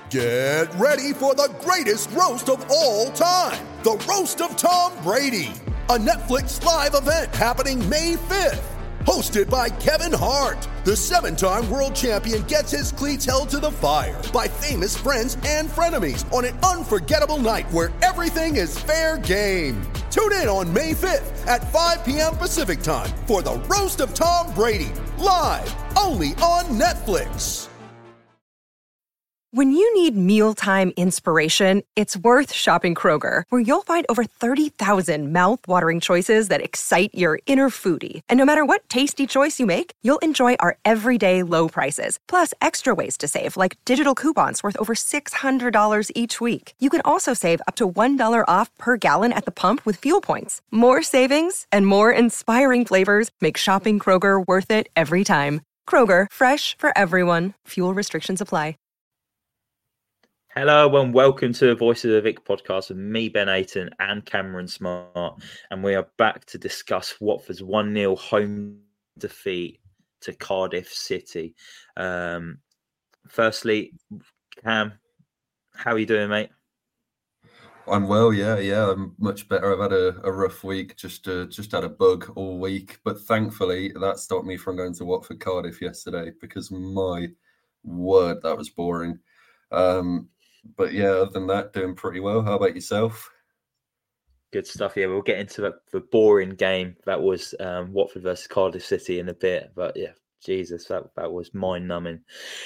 Get ready for the greatest roast of all time, the Roast of Tom Brady, a Netflix live event happening May 5th. Hosted by Kevin Hart, the 7-time world champion gets his cleats held to the fire by famous friends and frenemies on an unforgettable night where everything is fair game. Tune in on May 5th at 5 p.m. Pacific time for the Roast of Tom Brady, live only on Netflix. When you need mealtime inspiration, it's worth shopping Kroger, where you'll find over 30,000 mouth-watering choices that excite your inner foodie. And no matter what tasty choice you make, you'll enjoy our everyday low prices, plus extra ways to save, like digital coupons worth over $600 each week. You can also save up to $1 off per gallon at the pump with fuel points. More savings and more inspiring flavors make shopping Kroger worth it every time. Kroger, fresh for everyone. Fuel restrictions apply. Hello and welcome to the Voice of the Vic podcast with me, Ben Aiton, and Cameron Smart. And we are back to discuss Watford's 1-0 home defeat to Cardiff City. Firstly, Cam, how are you doing, mate? I'm well, yeah. I'm much better. I've had a rough week, just had a bug all week. But thankfully, that stopped me from going to Watford Cardiff yesterday because my word, that was boring. But yeah, other than that, doing pretty well. How about yourself? Good stuff. Yeah, we'll get into the boring game that was Watford versus Cardiff City in a bit. But yeah, Jesus, that was mind-numbing.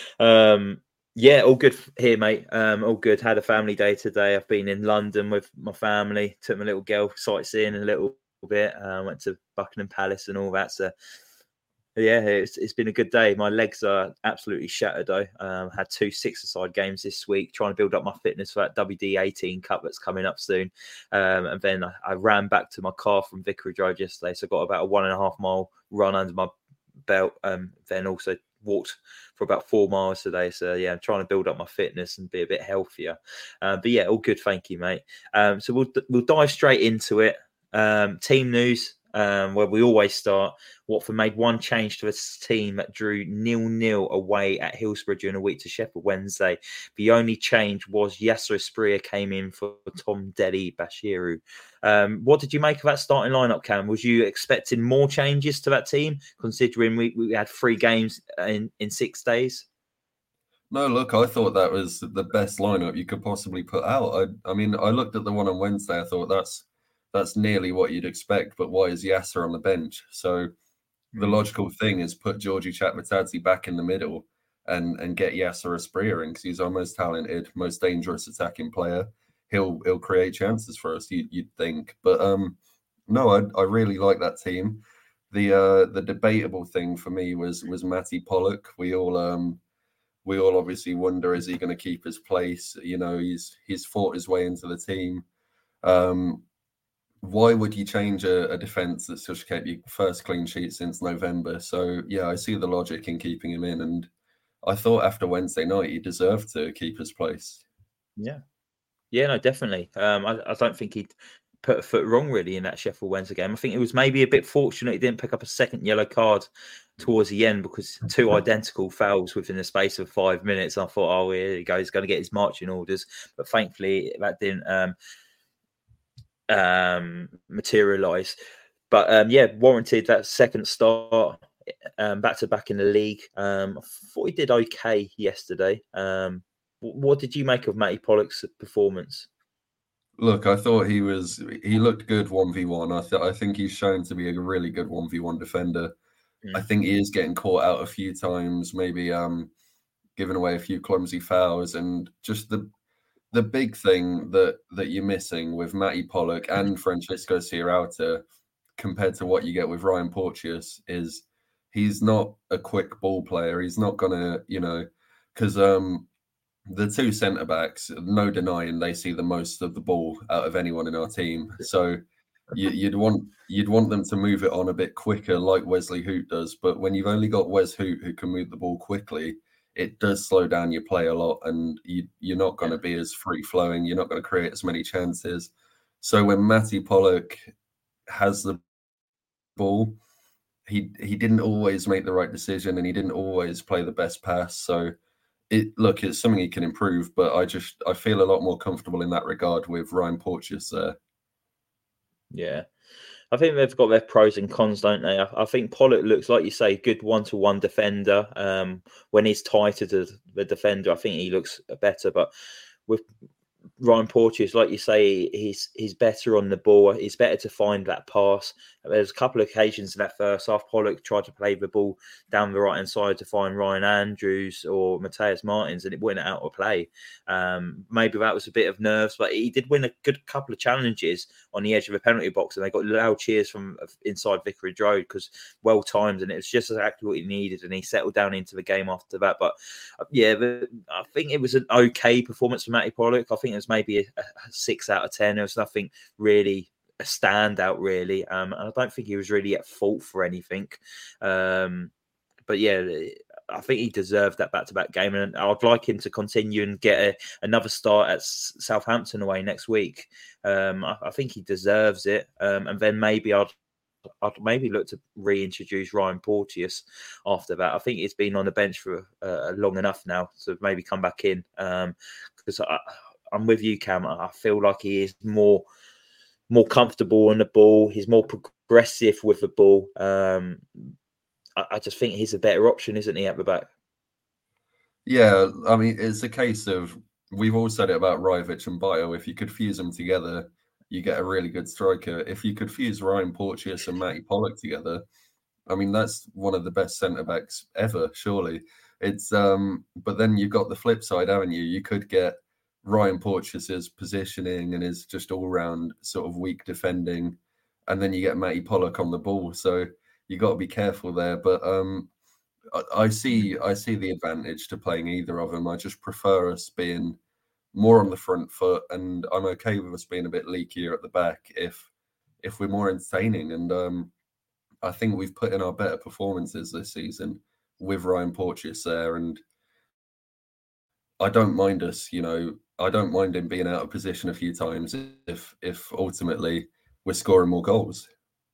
Yeah, all good here, mate. All good. Had a family day today. I've been in London with my family. Took my little girl sightseeing a little bit. Went to Buckingham Palace and all that. So yeah, it's been a good day. My legs are absolutely shattered though. Had 2 6-a-side games this week, trying to build up my fitness for that WD18 Cup that's coming up soon. And then I ran back to my car from Vicarage Road yesterday, so I got about a 1.5 mile run under my belt. Then also walked for about 4 miles today. So yeah, I'm trying to build up my fitness and be a bit healthier. But yeah, all good. Thank you, mate. So we'll dive straight into it. Team news. Where we always start. Watford made one change to its team that drew 0-0 away at Hillsborough during a week to Sheffield Wednesday. The only change was Yasser Asprilla came in for Tom Deli Bashiru. What did you make of that starting lineup, Cam? Was you expecting more changes to that team, considering we had 3 games in 6 days? No, look, I thought that was the best lineup you could possibly put out. I mean, I looked at the one on Wednesday. I thought that's nearly what you'd expect, but why is Yasser on the bench? So the logical thing is put Georgie Chatmatadze back in the middle and get Yasser Asprilla in, because he's our most talented, most dangerous attacking player. He'll create chances for us, you'd think. But no, I really like that team. The debatable thing for me was Matty Pollock. We all obviously wonder, is he going to keep his place? You know, he's fought his way into the team. Why would you change a defence that's just kept your first clean sheet since November? So, yeah, I see the logic in keeping him in. And I thought after Wednesday night, he deserved to keep his place. Yeah, no, definitely. I don't think he'd put a foot wrong, really, in that Sheffield Wednesday game. I think it was maybe a bit fortunate he didn't pick up a second yellow card towards the end, because 2 identical fouls within the space of 5 minutes. I thought, oh, here he goes, he's going to get his marching orders. But thankfully, that didn't materialize. But yeah, warranted that second start back to back in the league. I thought he did okay yesterday. What did you make of Matty Pollock's performance? Look, I thought he looked good 1v1. I think he's shown to be a really good 1v1 defender. I think he is getting caught out a few times, maybe giving away a few clumsy fouls, and just the big thing that you're missing with Matty Pollock and Francisco Sierralta compared to what you get with Ryan Porteous is he's not a quick ball player. He's not going to, because the 2 centre-backs, no denying, they see the most of the ball out of anyone in our team. So you'd want them to move it on a bit quicker like Wesley Hoot does. But when you've only got Wes Hoot who can move the ball quickly, it does slow down your play a lot, and you're not going to be as free-flowing. You're not going to create as many chances. So when Matty Pollock has the ball, he didn't always make the right decision, and he didn't always play the best pass. So it's something he can improve, but I feel a lot more comfortable in that regard with Ryan Porteous there. Yeah. I think they've got their pros and cons, don't they? I think Pollock looks, like you say, good one-to-one defender. When he's tighter to the defender, I think he looks better. But with Ryan Porteous, like you say, he's better on the ball. He's better to find that pass. There's a couple of occasions in that first half, Pollock tried to play the ball down the right-hand side to find Ryan Andrews or Mateus Martins, and it went out of play. Maybe that was a bit of nerves, but he did win a good couple of challenges on the edge of the penalty box, and they got loud cheers from inside Vicarage Road because well timed, and it was just exactly what he needed, and he settled down into the game after that. But yeah, I think it was an okay performance from Matty Pollock. I think it was maybe a 6 out of 10. There was nothing really a standout, really. And I don't think he was really at fault for anything. But yeah, I think he deserved that back-to-back game, and I'd like him to continue and get another start at Southampton away next week. I think he deserves it, and then maybe I'd maybe look to reintroduce Ryan Porteous after that. I think he's been on the bench for long enough now to maybe come back in, because I'm with you, Cam. I feel like he is more comfortable on the ball. He's more progressive with the ball. I just think he's a better option, isn't he, at the back? Yeah, I mean, it's a case of, we've all said it about Rajovic and Bayo. If you could fuse them together, you get a really good striker. If you could fuse Ryan Porteous and Matty Pollock together, I mean, that's one of the best centre-backs ever, surely. It's but then you've got the flip side, haven't you? You could get Ryan Porteous's positioning and his just all-round sort of weak defending, and then you get Matty Pollock on the ball. So you got to be careful there. But I see the advantage to playing either of them. I just prefer us being more on the front foot, and I'm okay with us being a bit leakier at the back if we're more entertaining. And I think we've put in our better performances this season with Ryan Porteous there, and I don't mind us, I don't mind him being out of position a few times if ultimately we're scoring more goals.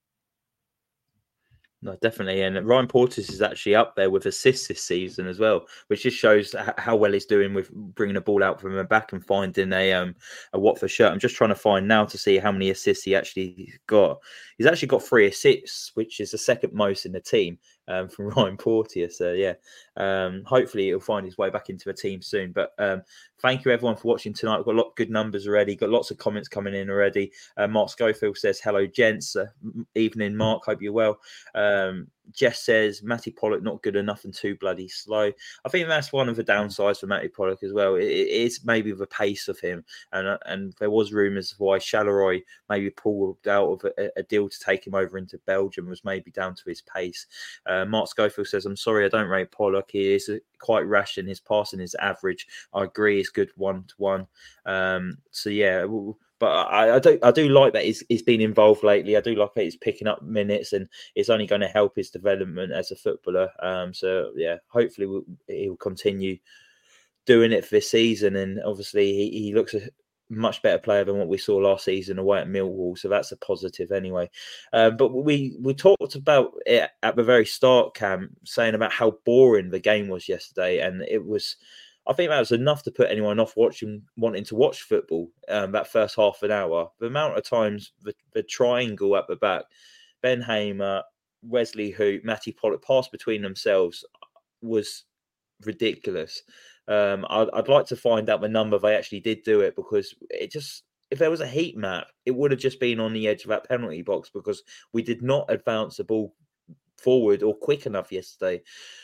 No, definitely. And Ryan Porteous is actually up there with assists this season as well, which just shows how well he's doing with bringing the ball out from the back and finding a Watford shirt. I'm just trying to find now to see how many assists he actually got. He's actually got 3 assists, which is the second most in the team from Ryan Porteous. So, yeah, hopefully he'll find his way back into the team soon. But thank you, everyone, for watching tonight. We've got a lot of good numbers already. Got lots of comments coming in already. Mark Schofield says, hello, gents. Evening, Mark. Hope you're well. Jess says, Matty Pollock not good enough and too bloody slow. I think that's one of the downsides for Matty Pollock as well. It is maybe the pace of him. And there was rumours of why Charleroi maybe pulled out of a deal to take him over into Belgium was maybe down to his pace. Mark Schofield says, I'm sorry, I don't rate Pollock. He is quite rash and his passing is average. I agree, it's good 1-to-1. So, yeah, but I do like that he's been involved lately. I do like that he's picking up minutes, and it's only going to help his development as a footballer. So, yeah, hopefully he'll continue doing it for this season. And obviously he looks a much better player than what we saw last season away at Millwall. So that's a positive anyway. But we talked about it at the very start, Cam, saying about how boring the game was yesterday. And it was... I think that was enough to put anyone off wanting to watch football. That first half an hour, the amount of times the triangle at the back, Ben Hamer, Wesley Hoot, Matty Pollock passed between themselves was ridiculous. I'd like to find out the number they actually did do it, because it just, if there was a heat map, it would have just been on the edge of that penalty box, because we did not advance the ball forward or quick enough yesterday.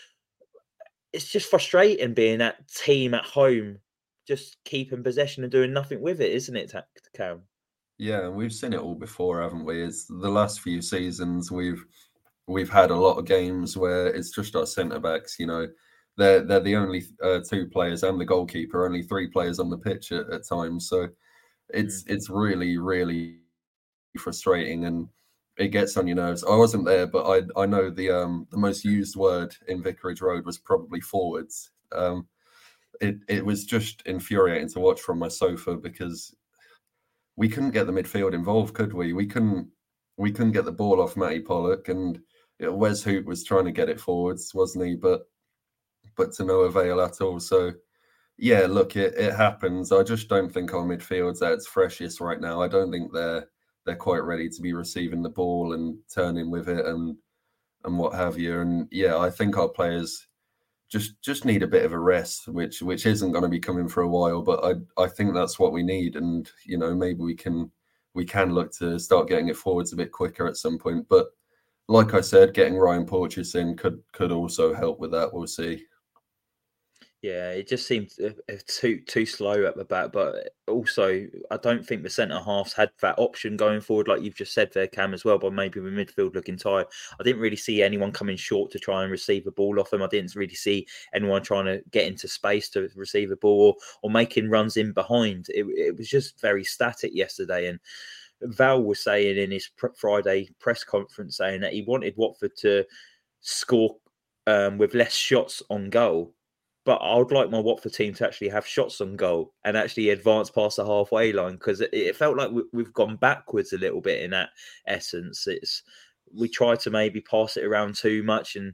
It's just frustrating being that team at home, just keeping possession and doing nothing with it, isn't it, Cam? Yeah, we've seen it all before, haven't we? It's the last few seasons we've had a lot of games where it's just our centre backs. They're the only 2 players and the goalkeeper, only 3 players on the pitch at times. So it's really, really frustrating, and it gets on your nerves. I wasn't there, but I know the most used word in Vicarage Road was probably forwards. It was just infuriating to watch from my sofa, because we couldn't get the midfield involved, could we? We couldn't get the ball off Matty Pollock, and Wes Hoot was trying to get it forwards, wasn't he? But to no avail at all. So Yeah, look, it happens. I just don't think our midfield's at its freshest right now. I don't think they're quite ready to be receiving the ball and turning with it and what have you. And yeah, I think our players just need a bit of a rest, which isn't going to be coming for a while. But I think that's what we need. And maybe we can look to start getting it forwards a bit quicker at some point. But like I said, getting Ryan Porteous in could also help with that. We'll see. Yeah, it just seemed too slow at the back, but also I don't think the centre halves had that option going forward, like you've just said there, Cam, as well. But maybe the midfield looking tired. I didn't really see anyone coming short to try and receive the ball off them. I didn't really see anyone trying to get into space to receive the ball or making runs in behind. It was just very static yesterday. And Val was saying in his Friday press conference saying that he wanted Watford to score with less shots on goal. But I would like my Watford team to actually have shots on goal and actually advance past the halfway line, because it felt like we've gone backwards a little bit in that essence. We try to maybe pass it around too much and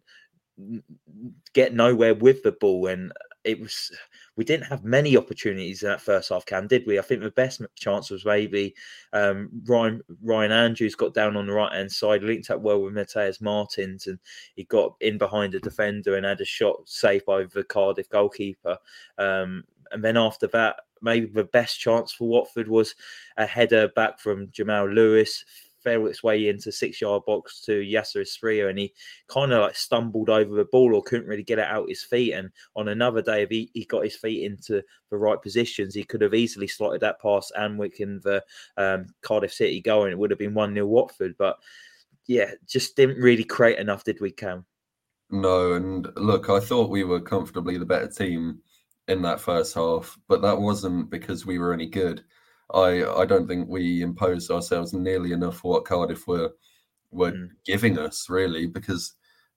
get nowhere with the ball, and we didn't have many opportunities in that first half, Cam, did we? I think the best chance was maybe Ryan Andrews got down on the right hand side, linked up well with Mateus Martins, and he got in behind the defender and had a shot saved by the Cardiff goalkeeper. And then after that, maybe the best chance for Watford was a header back from Jamal Lewis, fell its way into 6-yard box to Yasser Estrella, and he kind of like stumbled over the ball or couldn't really get it out his feet. And on another day, if he got his feet into the right positions, he could have easily slotted that past Anwick in the Cardiff City goal, and it would have been 1-0 Watford. But yeah, just didn't really create enough, did we, Cam? No, and look, I thought we were comfortably the better team in that first half, but that wasn't because we were any good. I don't think we imposed ourselves nearly enough for what Cardiff were giving us, really, because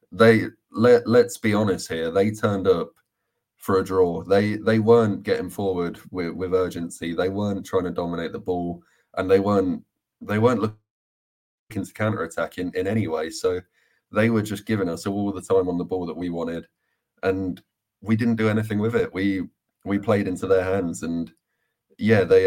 let's be honest here, they turned up for a draw. They weren't getting forward with urgency. They weren't trying to dominate the ball, and they weren't looking to counter-attack in any way. So they were just giving us all the time on the ball that we wanted, and we didn't do anything with it. We played into their hands, and yeah, they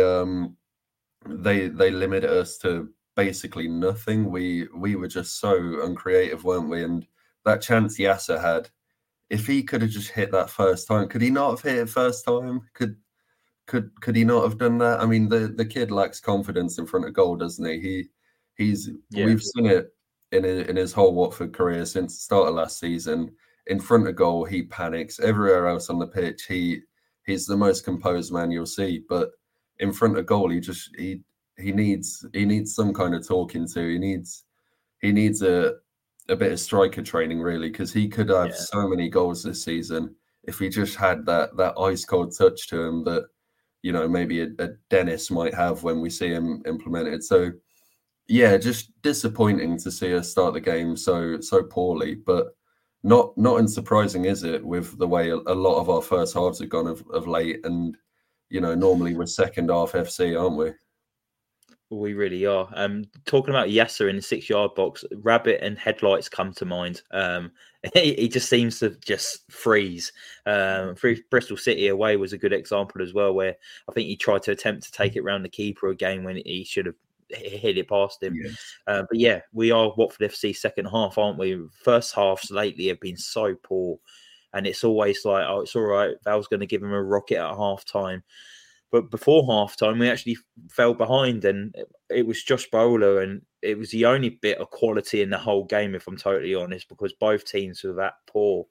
limited us to basically nothing. We were just so uncreative, weren't we? And that chance Yasser had, if he could have just hit that first time, could he not have hit it first time? Could he not have done that? I mean, the kid lacks confidence in front of goal, doesn't he? We've seen it in his whole Watford career since the start of last season. In front of goal, he panics. Everywhere else on the pitch, he's the most composed man you'll see, but in front of goal, he needs some kind of talking to. He needs a bit of striker training, really, because he could have so many goals this season if he just had that ice cold touch to him that maybe a Dennis might have when we see him implemented. So yeah, just disappointing to see us start the game so poorly, but not unsurprising, is it, with the way a lot of our first halves have gone of late. And normally we're second half FC, aren't we? We really are. Talking about Yasser in the 6-yard box, Rabbit and headlights come to mind. He just seems to just freeze. Bristol City away was a good example as well, where I think he tried to attempt to take it round the keeper again when he should have hit it past him. Yes. But yeah, we are Watford FC second half, aren't we? First halves lately have been so poor. And it's always like, oh, it's all right. Val's going to give him a rocket at half time. But before half time, we actually fell behind, and it was Josh Bowler, and it was the only bit of quality in the whole game, if I'm totally honest, because both teams were that poor.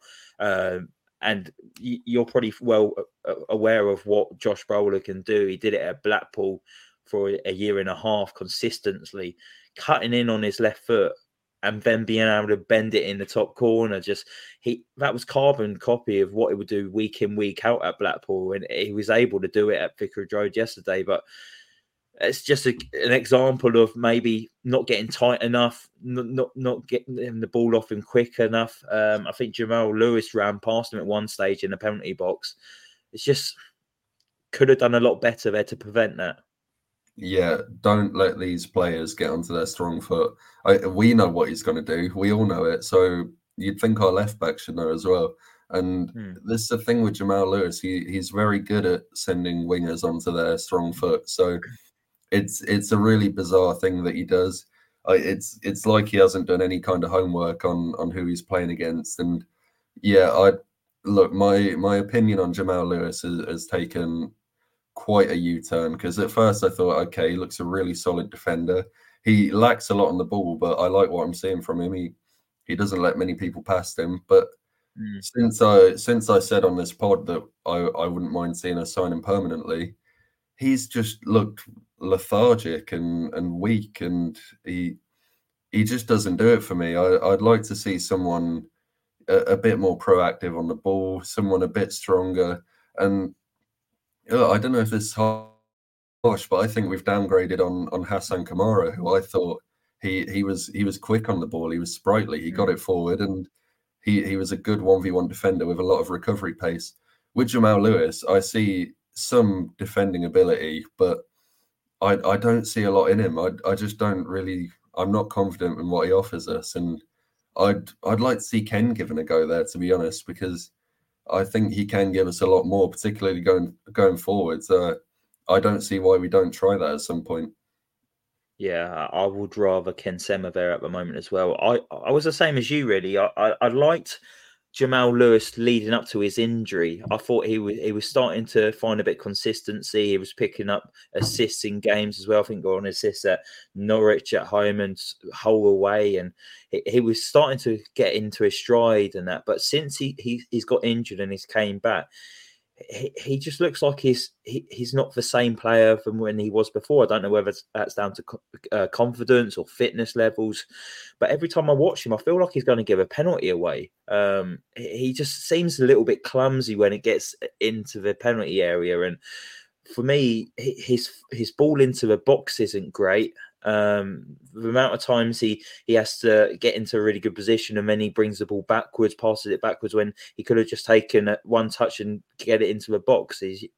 And you're probably well aware of what Josh Bowler can do. He did it at Blackpool for a year and a half consistently, cutting in on his left foot and then being able to bend it in the top corner. That was carbon copy of what he would do week in, week out at Blackpool, and he was able to do it at Vicarage Road yesterday. But it's just an example of maybe not getting tight enough, not getting the ball off him quick enough. I think Jamal Lewis ran past him at one stage in the penalty box. It's just could have done a lot better there to prevent that. Yeah, don't let these players get onto their strong foot. We know what he's going to do. We all know it. So you'd think our left back should know as well. And this is the thing with Jamal Lewis. He's very good at sending wingers onto their strong foot. So it's a really bizarre thing that he does. It's like he hasn't done any kind of homework on who he's playing against. And yeah, my opinion on Jamal Lewis has taken quite a U-turn, because at first I thought, okay, he looks a really solid defender. He lacks a lot on the ball, but I like what I'm seeing from him. He doesn't let many people past him. But since I said on this pod that I wouldn't mind seeing us sign him permanently, he's just looked lethargic and weak, and he just doesn't do it for me. I'd like to see someone a bit more proactive on the ball, someone a bit stronger. And I don't know if this is harsh, but I think we've downgraded on Hassan Kamara, who I thought he was quick on the ball. He was sprightly. He got it forward, and he was a good 1v1 defender with a lot of recovery pace. With Jamal Lewis, I see some defending ability, but I don't see a lot in him. I just don't really. I'm not confident in what he offers us, and I'd like to see Ken given a go there, to be honest, because I think he can give us a lot more, particularly going forward. So I don't see why we don't try that at some point. Yeah, I would rather Ken Sema there at the moment as well. I was the same as you, really. I liked Jamal Lewis leading up to his injury. I thought he was starting to find a bit of consistency. He was picking up assists in games as well. I think got an assist at Norwich at home and Hull away, and he was starting to get into his stride and that. But since he's got injured and he's came back, he just looks like he's not the same player from when he was before. I don't know whether that's down to confidence or fitness levels, but every time I watch him, I feel like he's going to give a penalty away. He just seems a little bit clumsy when it gets into the penalty area, and for me, his ball into the box isn't great. The amount of times he has to get into a really good position, and then he brings the ball backwards, passes it backwards when he could have just taken one touch and get it into the box.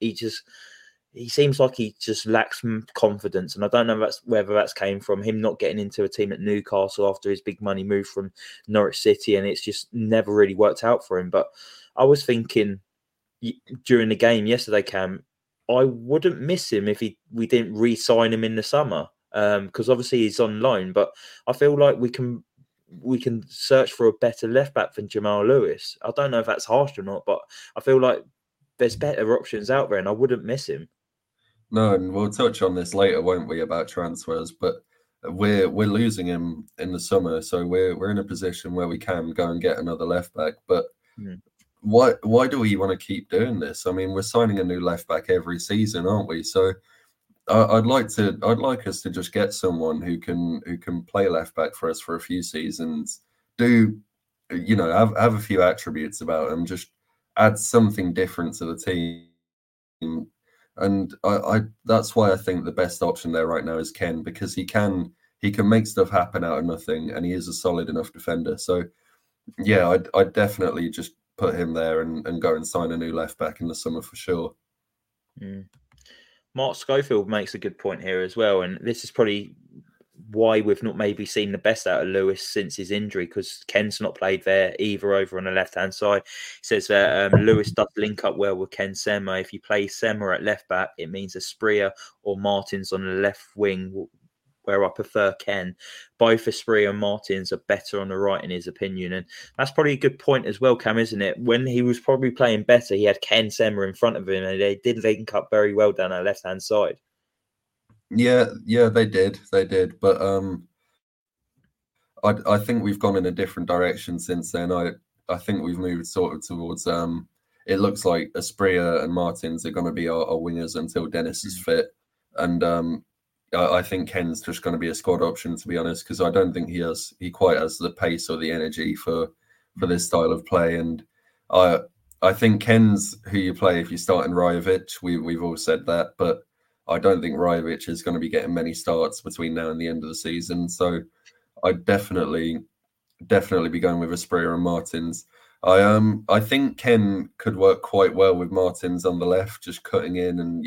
He seems like he just lacks confidence, and I don't know whether that's came from him not getting into a team at Newcastle after his big money move from Norwich City, and it's just never really worked out for him. But I was thinking during the game yesterday, Cam, I wouldn't miss him if we didn't re-sign him in the summer. Because obviously he's on loan, but I feel like we can search for a better left back than Jamal Lewis. I don't know if that's harsh or not, but I feel like there's better options out there, and I wouldn't miss him. No, and we'll touch on this later, won't we, about transfers? But we're losing him in the summer, so we're in a position where we can go and get another left back. But why do we want to keep doing this? I mean, we're signing a new left back every season, aren't we? So I'd like us to just get someone who can play left back for us for a few seasons. Have a few attributes about him. Just add something different to the team, and that's why I think the best option there right now is Ken, because he can make stuff happen out of nothing, and he is a solid enough defender. So yeah, I'd definitely just put him there and go and sign a new left back in the summer for sure. Mark Schofield makes a good point here as well, and this is probably why we've not maybe seen the best out of Lewis since his injury, because Ken's not played there either over on the left-hand side. He says that Lewis does link up well with Ken Sema. If you play Sema at left-back, it means Asprilla or Martins on the left wing, where I prefer Ken. Both Asprilla and Martins are better on the right, in his opinion. And that's probably a good point as well, Cam, isn't it? When he was probably playing better, he had Ken Sema in front of him, and they did link up very well down our left-hand side. Yeah, they did. But I think we've gone in a different direction since then. I think we've moved sort of towards it looks like Asprilla and Martins are going to be our wingers until Dennis is fit. And I think Ken's just going to be a squad option, to be honest, because I don't think he quite has the pace or the energy for this style of play. And I think Ken's who you play if you start in Rajovic. We've all said that, but I don't think Rajovic is going to be getting many starts between now and the end of the season. So I'd definitely be going with Asprilla and Martins. I think Ken could work quite well with Martins on the left, just cutting in, and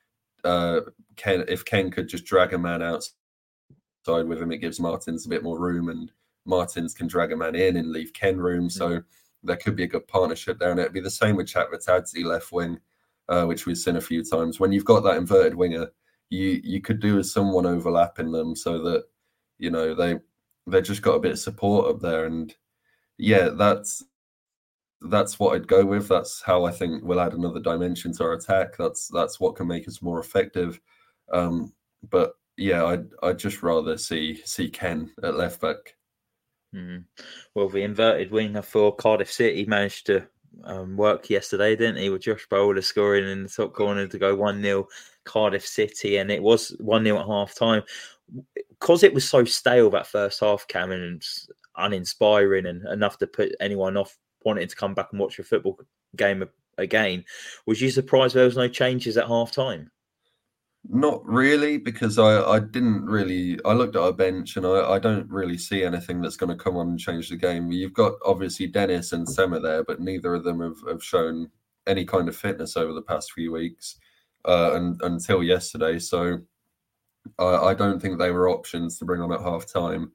if Ken could just drag a man outside with him, it gives Martins a bit more room, and Martins can drag a man in and leave Ken room. So there could be a good partnership there. And it'd be the same with Chakvetadze left wing, which we've seen a few times. When you've got that inverted winger, you could do with someone overlapping them so that, you know, they just got a bit of support up there. And yeah, that's what I'd go with. That's how I think we'll add another dimension to our attack. That's what can make us more effective. But yeah, I'd just rather see Ken at left back. Well, the inverted winger for Cardiff City managed to work yesterday, didn't he? With Josh Bowler scoring in the top corner to go 1-0 Cardiff City, and it was 1-0 at half time. Because it was so stale that first half, Cam, and uninspiring and enough to put anyone off wanting to come back and watch a football game again. Was you surprised there was no changes at half time? Not really, because I didn't really. I looked at our bench and I don't really see anything that's going to come on and change the game. You've got obviously Dennis and Sema there, but neither of them have shown any kind of fitness over the past few weeks and until yesterday. So I don't think they were options to bring on at half time.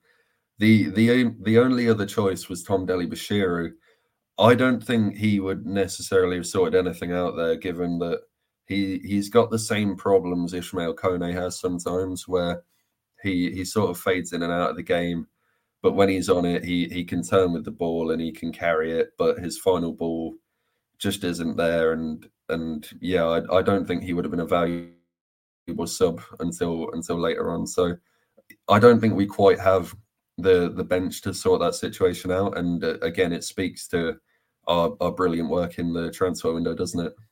The only other choice was Tom Dele-Bashiru. I don't think he would necessarily have sorted anything out there, given that he's got the same problems Ismail Kone has sometimes, where he sort of fades in and out of the game. But when he's on it, he can turn with the ball and he can carry it, but his final ball just isn't there. And yeah, I don't think he would have been a valuable sub until later on. So I don't think we quite have the bench to sort that situation out. And again, it speaks to our brilliant work in the transfer window, doesn't it?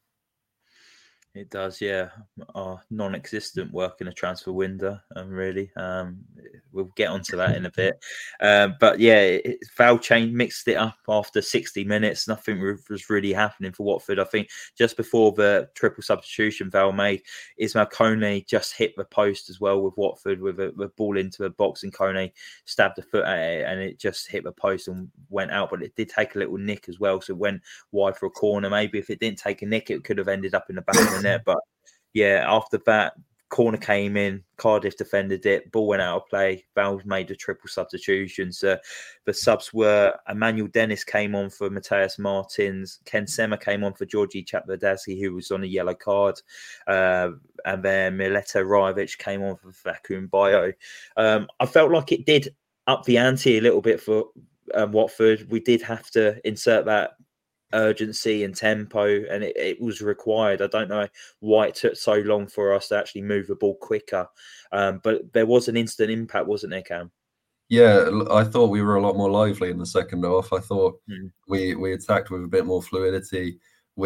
It does, yeah. Our non-existent work in a transfer window, really. We'll get onto that in a bit. But yeah, Val Chain mixed it up after 60 minutes. Nothing was really happening for Watford. I think just before the triple substitution Val made, Ismail Kone just hit the post as well with Watford with a ball into the box, and Kone stabbed a foot at it and it just hit the post and went out. But it did take a little nick as well, so it went wide for a corner. Maybe if it didn't take a nick, it could have ended up in the back of the net. But yeah, after that, corner came in, Cardiff defended it, ball went out of play, Val made a triple substitution. So the subs were Emmanuel Dennis came on for Matthias Martins, Ken Sema came on for Georgi Chakvetadze, who was on a yellow card, and then Mileta Rajovic came on for Facundo Bayo. I felt like it did up the ante a little bit for Watford. We did have to insert that urgency and tempo, and it was required. I don't know why it took so long for us to actually move the ball quicker, but there was an instant impact, wasn't there, Cam? Yeah, I thought we were a lot more lively in the second half. I thought we attacked with a bit more fluidity.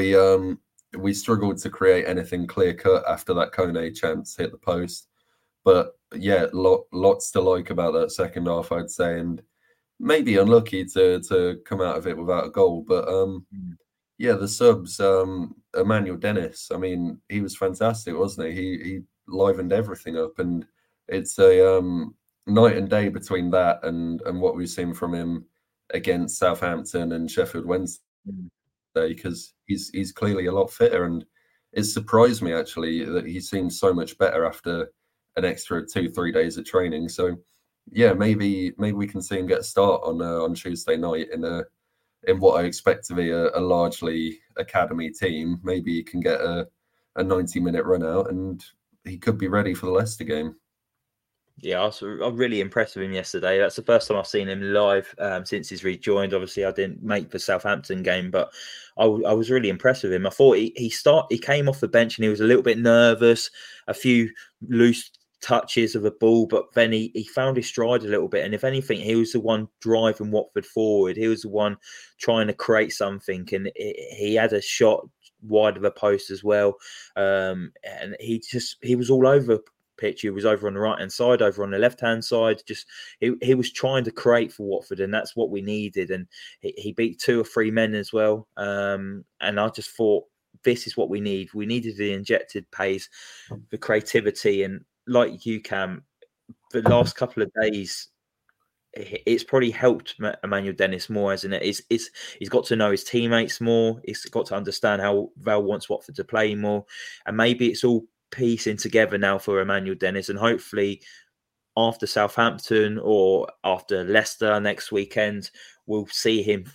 We struggled to create anything clear cut after that Kone chance hit the post, but yeah, lots to like about that second half, I'd say, and maybe unlucky to come out of it without a goal. But yeah, the subs, Emmanuel Dennis, I mean, he was fantastic, wasn't he? He livened everything up, and it's a night and day between that and what we've seen from him against Southampton and Sheffield Wednesday, because he's clearly a lot fitter, and it surprised me actually that he seems so much better after an extra 2-3 days of training. So yeah, maybe we can see him get a start on Tuesday night in what I expect to be a largely academy team. Maybe he can get a 90-minute run out, and he could be ready for the Leicester game. Yeah, I was really impressed with him yesterday. That's the first time I've seen him live since he's rejoined. Obviously, I didn't make the Southampton game, but I was really impressed with him. I thought he came off the bench and he was a little bit nervous, a few loose touches of the ball, but then he found his stride a little bit, and if anything, he was the one driving Watford forward. He was the one trying to create something, and he had a shot wide of the post as well, and he was all over pitch. He was over on the right hand side, over on the left hand side, just he was trying to create for Watford, and that's what we needed. And he beat 2 or 3 men as well, and I just thought this is what we need. We needed the injected pace, the creativity, and like you, Cam, the last couple of days, it's probably helped Emmanuel Dennis more, hasn't it? He's got to know his teammates more. He's got to understand how Val wants Watford to play more. And maybe it's all piecing together now for Emmanuel Dennis. And hopefully after Southampton or after Leicester next weekend, we'll see him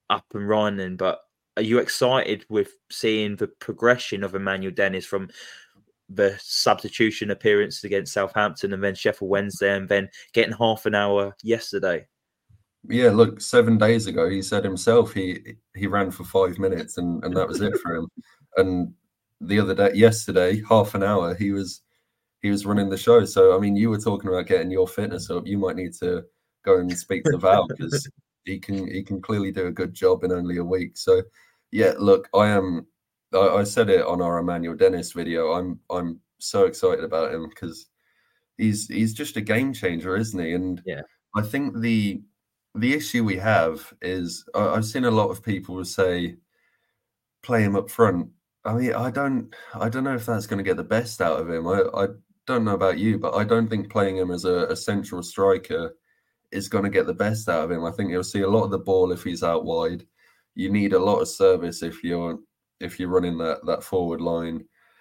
up and running. But are you excited with seeing the progression of Emmanuel Dennis from the substitution appearance against Southampton and then Sheffield Wednesday and then getting half an hour yesterday? Yeah, look, 7 days ago, he said himself he ran for 5 minutes and that was it for him. And yesterday, half an hour, he was running the show. So, I mean, you were talking about getting your fitness up. You might need to go and speak to Val because he can clearly do a good job in only a week. So, yeah, look, I said it on our Emmanuel Dennis video. I'm so excited about him because he's just a game changer, isn't he? And yeah, I think the issue we have is I've seen a lot of people say play him up front. I mean, I don't know if that's going to get the best out of him. I don't know about you, but I don't think playing him as a central striker is going to get the best out of him. I think you'll see a lot of the ball if he's out wide. You need a lot of service if you're running that forward line.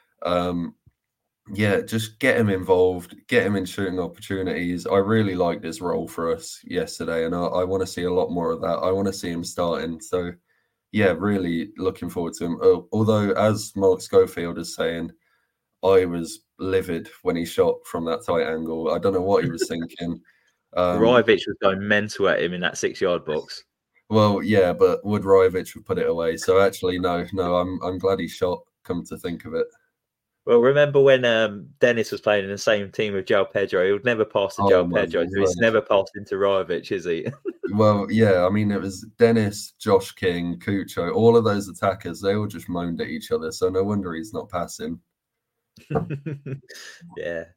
Yeah, just get him involved, get him in shooting opportunities. I really liked his role for us yesterday, and I want to see a lot more of that. I want to see him starting. So, yeah, really looking forward to him. Although, as Mark Schofield is saying, I was livid when he shot from that tight angle. I don't know what he was thinking. Rajovic was going mental at him in that 6-yard box. Well, yeah, but would Rajovic have put it away? So actually, no, I'm glad he shot, come to think of it. Well, remember when Dennis was playing in the same team with João Pedro? He would never pass to João Pedro. So he's never passed into Rajovic, is he? Well, yeah, I mean, it was Dennis, Josh King, Cucho, all of those attackers, they all just moaned at each other. So no wonder he's not passing. Yeah.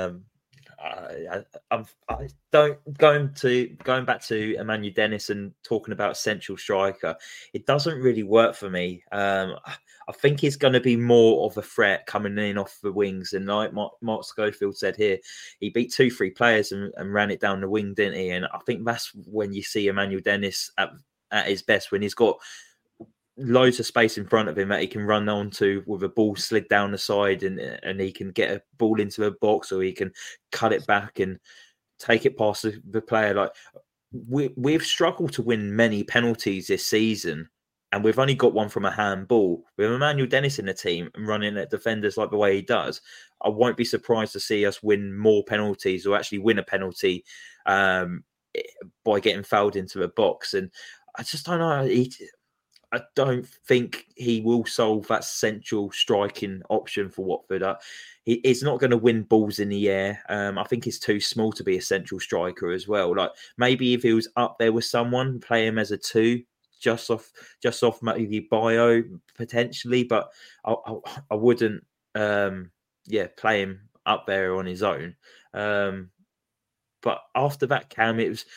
I don't going back to Emmanuel Dennis and talking about central striker. It doesn't really work for me. I think he's going to be more of a threat coming in off the wings. And like Mark Schofield said here, he beat 2-3 players and ran it down the wing, didn't he? And I think that's when you see Emmanuel Dennis at his best, when he's got loads of space in front of him that he can run onto with a ball slid down the side, and he can get a ball into a box, or he can cut it back and take it past the player. Like we've struggled to win many penalties this season, and we've only got one from a handball. With Emmanuel Dennis in the team and running at defenders like the way he does, I won't be surprised to see us win more penalties, or actually win a penalty by getting fouled into the box. And I just don't know. I don't think he will solve that central striking option for Watford. He's not going to win balls in the air. I think he's too small to be a central striker as well. Like maybe if he was up there with someone, play him as a 2, just off maybe Bio potentially, but I wouldn't play him up there on his own. But after that, Cam,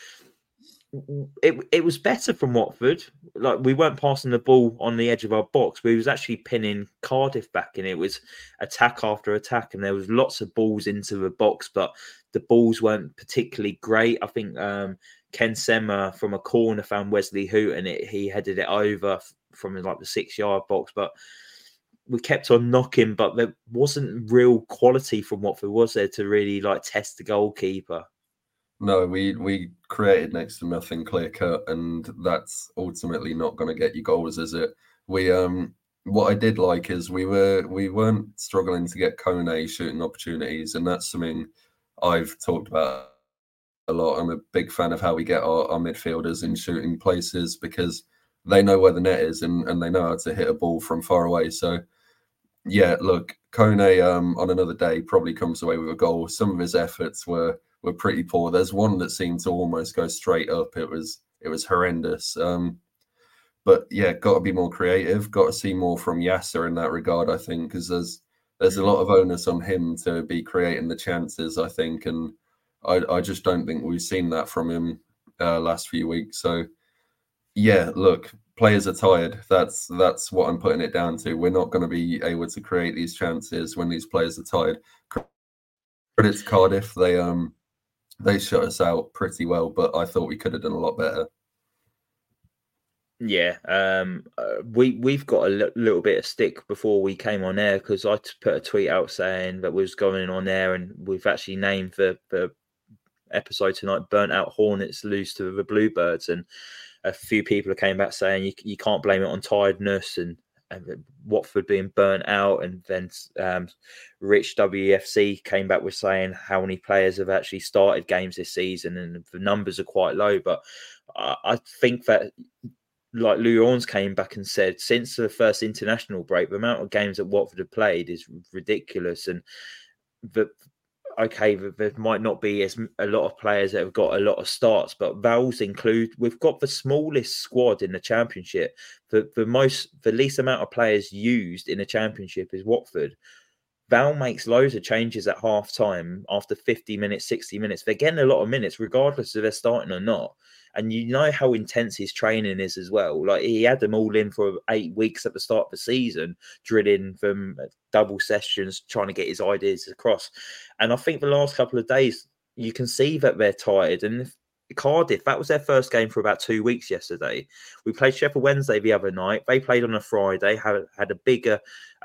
it was better from Watford. Like we weren't passing the ball on the edge of our box. We was actually pinning Cardiff back, and it was attack after attack, and there was lots of balls into the box, but the balls weren't particularly great. I think Ken Sema from a corner found Wesley Hoot, and he headed it over from like the 6-yard box, but we kept on knocking, but there wasn't real quality from Watford, was there, to really like test the goalkeeper? No, we created next to nothing clear cut, and that's ultimately not going to get you goals, is it? We what I did like is we weren't struggling to get Kone shooting opportunities, and that's something I've talked about a lot. I'm a big fan of how we get our midfielders in shooting places, because they know where the net is and they know how to hit a ball from far away. So yeah, look, Kone on another day probably comes away with a goal. Some of his efforts were pretty poor. There's one that seemed to almost go straight up. It was horrendous. But yeah, got to be more creative. Got to see more from Yasser in that regard, I think, because there's a lot of onus on him to be creating the chances, I think, and I just don't think we've seen that from him last few weeks. So yeah, look, players are tired. That's what I'm putting it down to. We're not going to be able to create these chances when these players are tired. Credit to Cardiff, they shut us out pretty well, but I thought we could have done a lot better. Yeah, we've got a little bit of stick before we came on air, because I put a tweet out saying that we was going on air, and we've actually named the episode tonight "Burnt Out Hornets Lose to the Bluebirds," and a few people came back saying you can't blame it on tiredness and Watford being burnt out, and then Rich WFC came back with saying how many players have actually started games this season, and the numbers are quite low. But I think that, like Lou Orns came back and said, since the first international break, the amount of games that Watford have played is ridiculous, and okay, there might not be a lot of players that have got a lot of starts, but Val's include, we've got the smallest squad in the Championship. The least amount of players used in the Championship is Watford. Val makes loads of changes at half time after 50 minutes, 60 minutes. They're getting a lot of minutes, regardless if they're starting or not. And you know how intense his training is as well. Like, he had them all in for 8 weeks at the start of the season, drilling them double sessions, trying to get his ideas across. And I think the last couple of days, you can see that they're tired. And Cardiff, that was their first game for about 2 weeks yesterday. We played Sheffield Wednesday the other night. They played on a Friday, had a bigger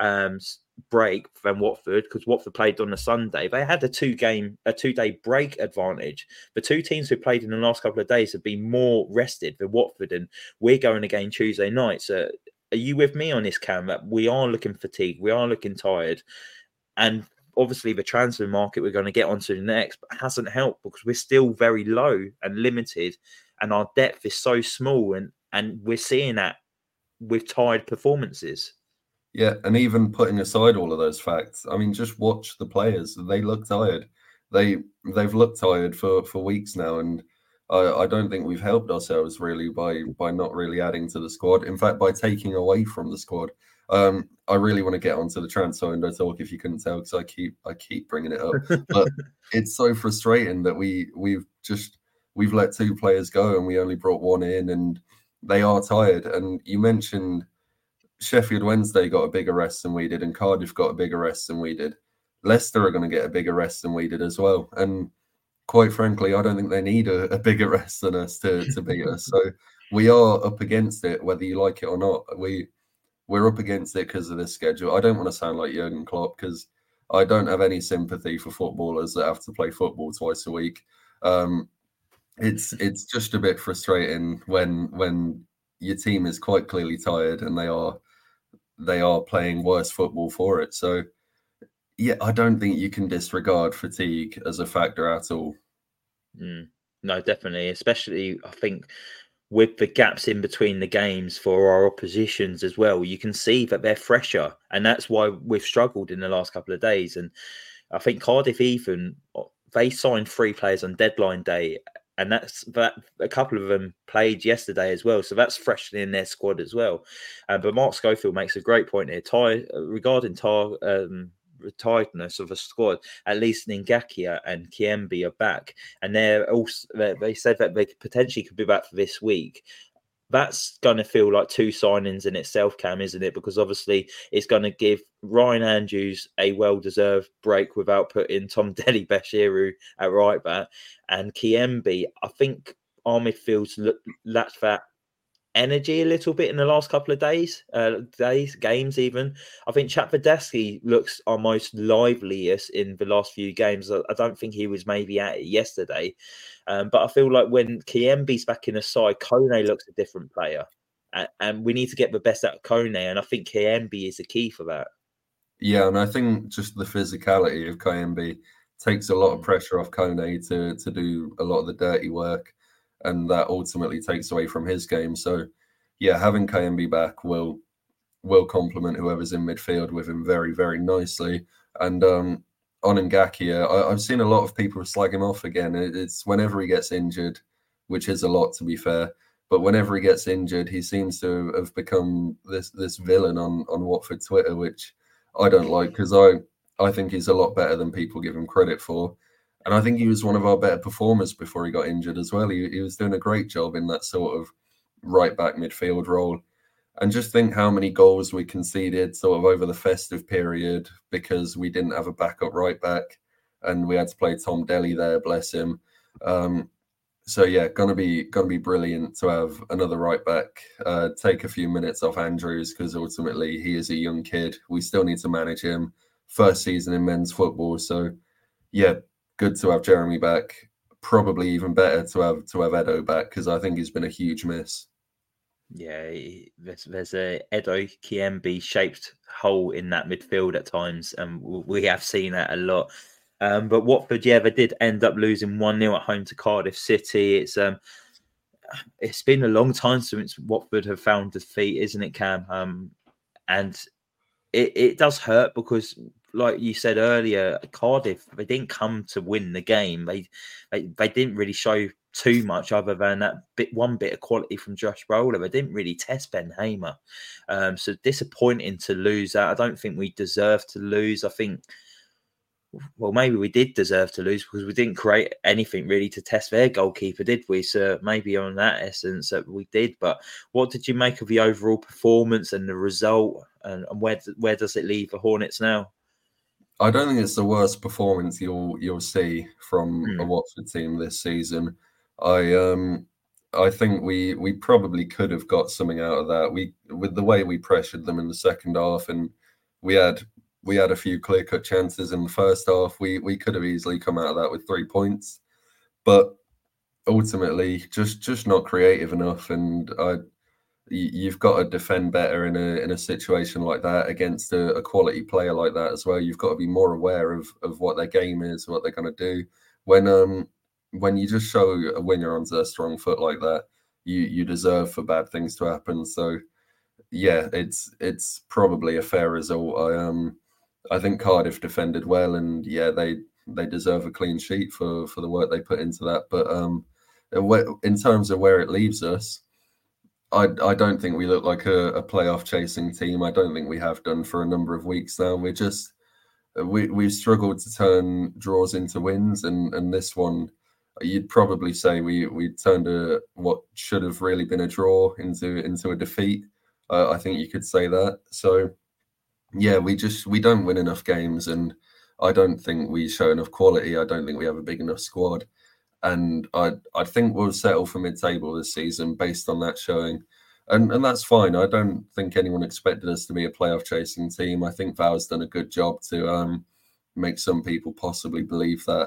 break than Watford, because Watford played on a Sunday. They had a 2-day break advantage. The two teams who played in the last couple of days have been more rested than Watford, and we're going again Tuesday night. So are you with me on this, Cam, that we are looking fatigued, we are looking tired? And obviously the transfer market we're going to get onto next, but hasn't helped, because we're still very low and limited, and our depth is so small, and we're seeing that with tired performances. Yeah, and even putting aside all of those facts, I mean, just watch the players. They look tired. They've looked tired for weeks now, and I don't think we've helped ourselves really by not really adding to the squad. In fact, by taking away from the squad. I really want to get onto the transfer window talk, if you couldn't tell, because I keep bringing it up. But it's so frustrating that we've let 2 players go and we only brought 1 in, and they are tired. And you mentioned Sheffield Wednesday got a bigger rest than we did, and Cardiff got a bigger rest than we did. Leicester are going to get a bigger rest than we did as well. And quite frankly, I don't think they need a bigger rest than us to beat us. So we are up against it, whether you like it or not. We're up against it because of this schedule. I don't want to sound like Jurgen Klopp, because I don't have any sympathy for footballers that have to play football twice a week. It's just a bit frustrating when your team is quite clearly tired and they are playing worse football for it. So yeah, I don't think you can disregard fatigue as a factor at all. No, definitely. Especially, I think, with the gaps in between the games for our oppositions as well, you can see that they're fresher, and that's why we've struggled in the last couple of days. And I think Cardiff, even, they signed 3 players on deadline day, and that a couple of them played yesterday as well, so that's freshly in their squad as well. But Mark Schofield makes a great point here regarding tiredness of a squad. At least Ngakia and Kiembe are back, and they said that they potentially could be back for this week. That's going to feel like 2 signings in itself, Cam, isn't it? Because obviously it's going to give Ryan Andrews a well-deserved break without putting Tom Dele-Bashiru at right back. And Kiembe, I think our midfield's lacked that energy a little bit in the last couple of games even. I think Chapadesky looks our most liveliest in the last few games. I don't think he was maybe at it yesterday. But I feel like when Kiembe's back in the side, Kone looks a different player. And we need to get the best out of Kone, and I think Kiembe is the key for that. Yeah, and I think just the physicality of Kiembe takes a lot of pressure off Kone to do a lot of the dirty work, and that ultimately takes away from his game. So, yeah, having Kiembe back will complement whoever's in midfield with him very, very nicely. And on Ngakia, I've seen a lot of people slag him off again. It's whenever he gets injured, which is a lot, to be fair. But whenever he gets injured, he seems to have become this villain on Watford Twitter, which I don't like, because I think he's a lot better than people give him credit for. And I think he was one of our better performers before he got injured as well. He was doing a great job in that sort of right-back midfield role. And just think how many goals we conceded sort of over the festive period because we didn't have a backup right-back and we had to play Tom Dele there, bless him. So, yeah, gonna be brilliant to have another right-back, take a few minutes off Andrews, because ultimately he is a young kid. We still need to manage him. First season in men's football. So, yeah, good to have Jeremy back. Probably even better to have Edo back, because I think he's been a huge miss. Yeah, there's a Edo Kiembe shaped hole in that midfield at times, and we have seen that a lot. But Watford, yeah, they did end up losing 1-0 at home to Cardiff City. It's been a long time since Watford have found defeat, isn't it, Cam? And it does hurt because, like you said earlier, Cardiff, they didn't come to win the game. They didn't really show too much other than that one bit of quality from Josh Bowler. They didn't really test Ben Hamer. So disappointing to lose that. I don't think we deserve to lose. I think, well, maybe we did deserve to lose because we didn't create anything really to test their goalkeeper, did we? So maybe on that essence that we did. But what did you make of the overall performance and the result? And where does it leave the Hornets now? I don't think it's the worst performance you'll see from a Watford team this season. I think we probably could have got something out of that. With the way we pressured them in the second half, and we had a few clear-cut chances in the first half. We could have easily come out of that with 3 points, but ultimately just not creative enough. And you've got to defend better in a situation like that against a quality player like that as well. You've got to be more aware of what their game is, what they're going to do. When you just show a winger onto their strong foot like that, you deserve for bad things to happen. So yeah, it's probably a fair result. I think Cardiff defended well, and yeah, they deserve a clean sheet for the work they put into that. But in terms of where it leaves us, I don't think we look like a playoff chasing team. I don't think we have done for a number of weeks now. We've struggled to turn draws into wins, and this one, you'd probably say we turned what should have really been a draw into a defeat. I think you could say that. So yeah, we don't win enough games, and I don't think we show enough quality. I don't think we have a big enough squad. And I think we'll settle for mid-table this season based on that showing. And that's fine. I don't think anyone expected us to be a playoff chasing team. I think Val's done a good job to make some people possibly believe that.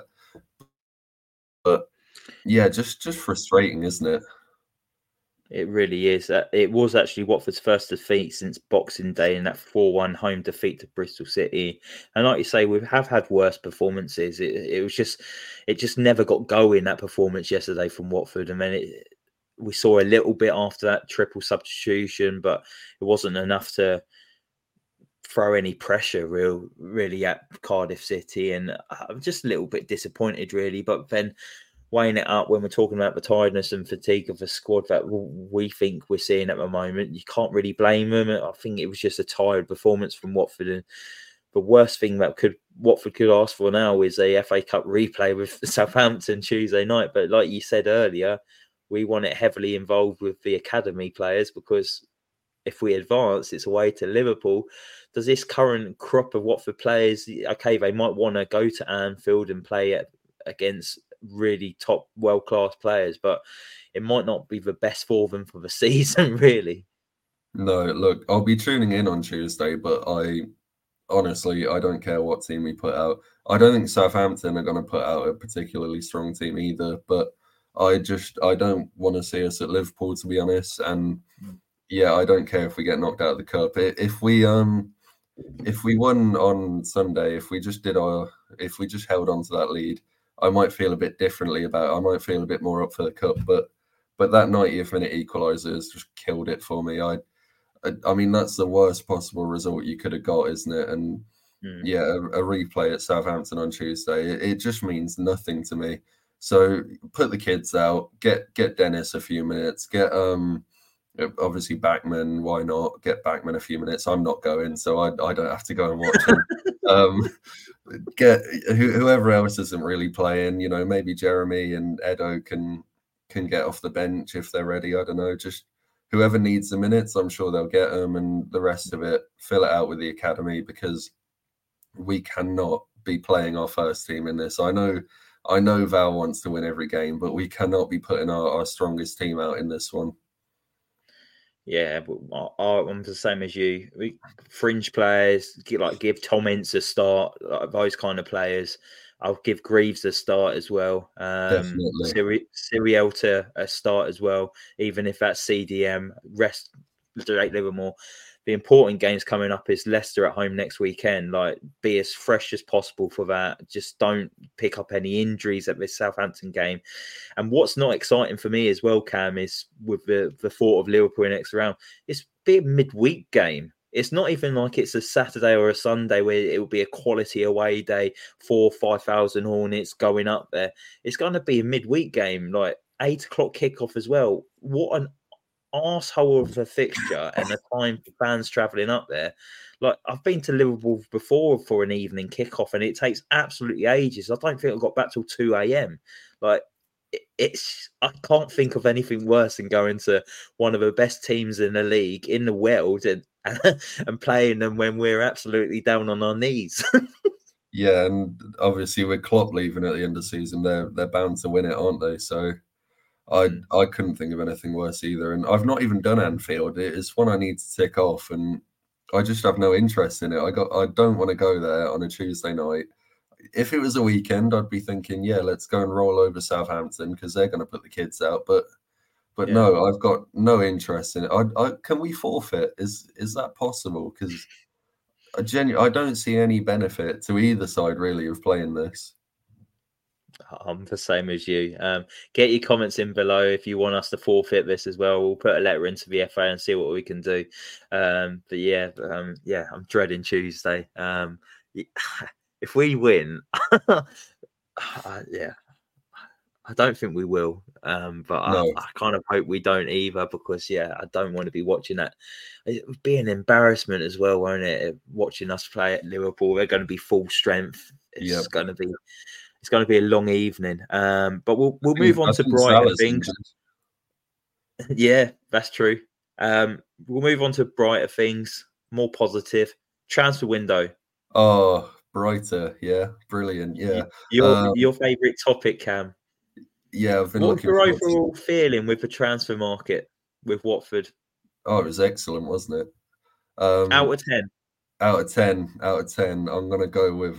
But yeah, just frustrating, isn't it? It really is. It was actually Watford's first defeat since Boxing Day in that 4-1 home defeat to Bristol City. And like you say, we have had worse performances. It just never got going, that performance yesterday from Watford. And then we saw a little bit after that triple substitution, but it wasn't enough to throw any pressure really at Cardiff City. And I'm just a little bit disappointed, really. But then weighing it up when we're talking about the tiredness and fatigue of the squad that we think we're seeing at the moment, you can't really blame them. I think it was just a tired performance from Watford. And the worst thing that Watford could ask for now is a FA Cup replay with Southampton Tuesday night. But like you said earlier, we want it heavily involved with the academy players, because if we advance, it's away to Liverpool. Does this current crop of Watford players, okay, they might want to go to Anfield and play against really top world-class players, but it might not be the best for them for the season, really. No, look, I'll be tuning in on Tuesday, but honestly, I don't care what team we put out. I don't think Southampton are going to put out a particularly strong team either, but I don't want to see us at Liverpool, to be honest. And yeah, I don't care if we get knocked out of the cup. If we won on Sunday, if we just held on to that lead, I might feel a bit differently about it. I might feel a bit more up for the cup, but that 90th minute equaliser has just killed it for me. I mean, that's the worst possible result you could have got, isn't it? And yeah, a replay at Southampton on Tuesday, it just means nothing to me. So put the kids out, get Dennis a few minutes, get obviously Backman. Why not get Backman a few minutes? I'm not going, so I don't have to go and watch him. Get whoever else isn't really playing, maybe Jeremy and Edo can get off the bench if they're ready. I don't know, just whoever needs the minutes, I'm sure they'll get them, and the rest of it, fill it out with the academy, because we cannot be playing our first team in this. I know Val wants to win every game, but we cannot be putting our strongest team out in this one. Yeah, but I'm the same as you. Fringe players, give Tom Ince a start, those kind of players. I'll give Greaves a start as well. Definitely. Sirielta a start as well, even if that's CDM. Rest Drake Livermore. The important games coming up is Leicester at home next weekend. Like, be as fresh as possible for that. Just don't pick up any injuries at this Southampton game. And what's not exciting for me as well, Cam, is with the thought of Liverpool next round, it's be a midweek game. It's not even like it's a Saturday or a Sunday where it will be a quality away day, 4,000-5,000 Hornets going up there. It's going to be a midweek game, like 8 o'clock kickoff as well. What an arsehole of a fixture and the time for fans travelling up there. Like, I've been to Liverpool before for an evening kickoff and it takes absolutely ages. I don't think I got back till 2 a.m. Like, I can't think of anything worse than going to one of the best teams in the league, in the world, and playing them when we're absolutely down on our knees. Yeah, and obviously with Klopp leaving at the end of the season, they're bound to win it, aren't they? So I couldn't think of anything worse either. And I've not even done Anfield. It's one I need to tick off, and I just have no interest in it. I don't want to go there on a Tuesday night. If it was a weekend, I'd be thinking, yeah, let's go and roll over Southampton because they're going to put the kids out. But Yeah. no, I've got no interest in it. Can we forfeit? Is that possible? Because I don't see any benefit to either side really of playing this. I'm the same as you. Get your comments in below if you want us to forfeit this as well. We'll put a letter into the FA and see what we can do. But yeah, I'm dreading Tuesday. If we win, yeah, I don't think we will. But no. I kind of hope we don't either because, yeah, I don't want to be watching that. It would be an embarrassment as well, won't it? Watching us play at Liverpool. They're going to be full strength. It's going to be a long evening. But we'll move on to brighter things. Yeah, that's true. We'll move on to brighter things, more positive. Transfer window. Oh, brighter. Yeah, brilliant. Yeah. Your favourite topic, Cam. Yeah, I've been What's your overall feeling with the transfer market with Watford? Oh, it was excellent, wasn't it? Out of 10. Out of 10. I'm gonna go with